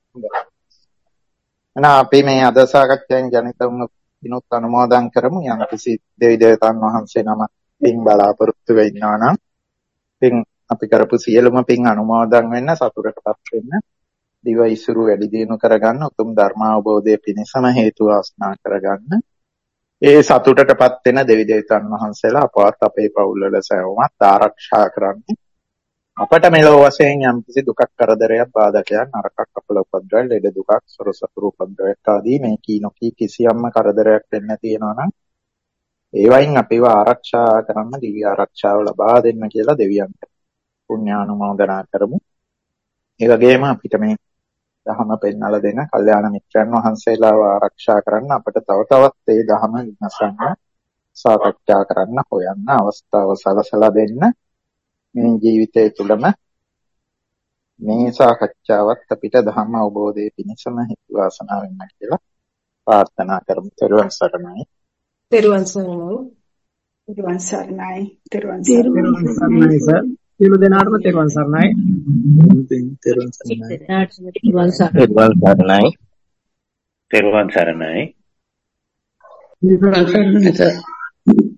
A: එහෙනම් අපි මේ අද සාකච්ඡාවෙන් ජනිත වුණු විනෝත් අනුමෝදන් කරමු. යම් කිසි දෙවි දේවතාවුන් වහන්සේ නම පින් බලාපොරොත්තු වෙන්නා නම් පින් අපි කරපු සියලුම පින් අනුමෝදන් වෙන්න, සතුටටපත් වෙන්න, දිව ඉසුරු වැඩි දියුණු කරගන්න, උතුම් ධර්ම අවබෝධය පිණිසම හේතු වාසනා කරගන්න. ඒ සතුටටපත් වෙන දෙවි දේවතාවුන් වහන්සේලා අපවත් අපේ පවුල්වල සෑවමත් ආරක්ෂා කරන්නේ. අපට මෙලොව වශයෙන් යම් කිසි දුකක් කරදරයක් බාධකයක් නරකක් අපල උපද්‍රවය ලෙඩ දුකක් සොරසතුරු උපද්‍රවයක් ආදී මේ කී නොකී කිසියම්ම කරදරයක් වෙන්න තියෙනවා නම් ඒවයින් අපිව ආරක්ෂා කරන්න දිව්‍ය ආරක්ෂාව ලබා දෙන්න කියලා දෙවියන්ට පුණ්‍යානුමෝදනා කරමු. ඒ වගේම අපිට මේ ධහම පෙන්වලා දෙන කල්යාණ මිත්‍රයන් වහන්සේලාව ආරක්ෂා කරන්න අපිට තව තවත් ඒ ධහම විමසන්න සාකච්ඡා කරන්න හොයන්න අවස්ථාව සලසලා දෙන්න. මේ ජීවිතය තුළම මේ සාකච්ඡාවත් අපිට ධර්ම අවබෝධයේ පිණිසම හේතු වාසනා වෙන්න කියලා ප්‍රාර්ථනා කරමු. ත්වන් සරණයි.
E: තෙරුවන් සරණයි. තෙරුවන් සරණයි. තෙරුවන්
D: සරණයි සර්. සියලු දෙනාටම තෙරුවන් සරණයි.
G: තෙරුවන් සරණයි.
H: තෙරුවන් සරණයි. තෙරුවන් සරණයි.
G: තෙරුවන් සරණයි සර්.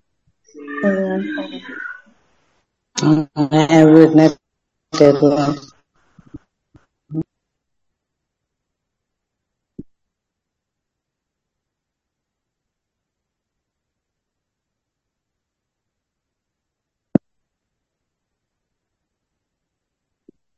G: I would not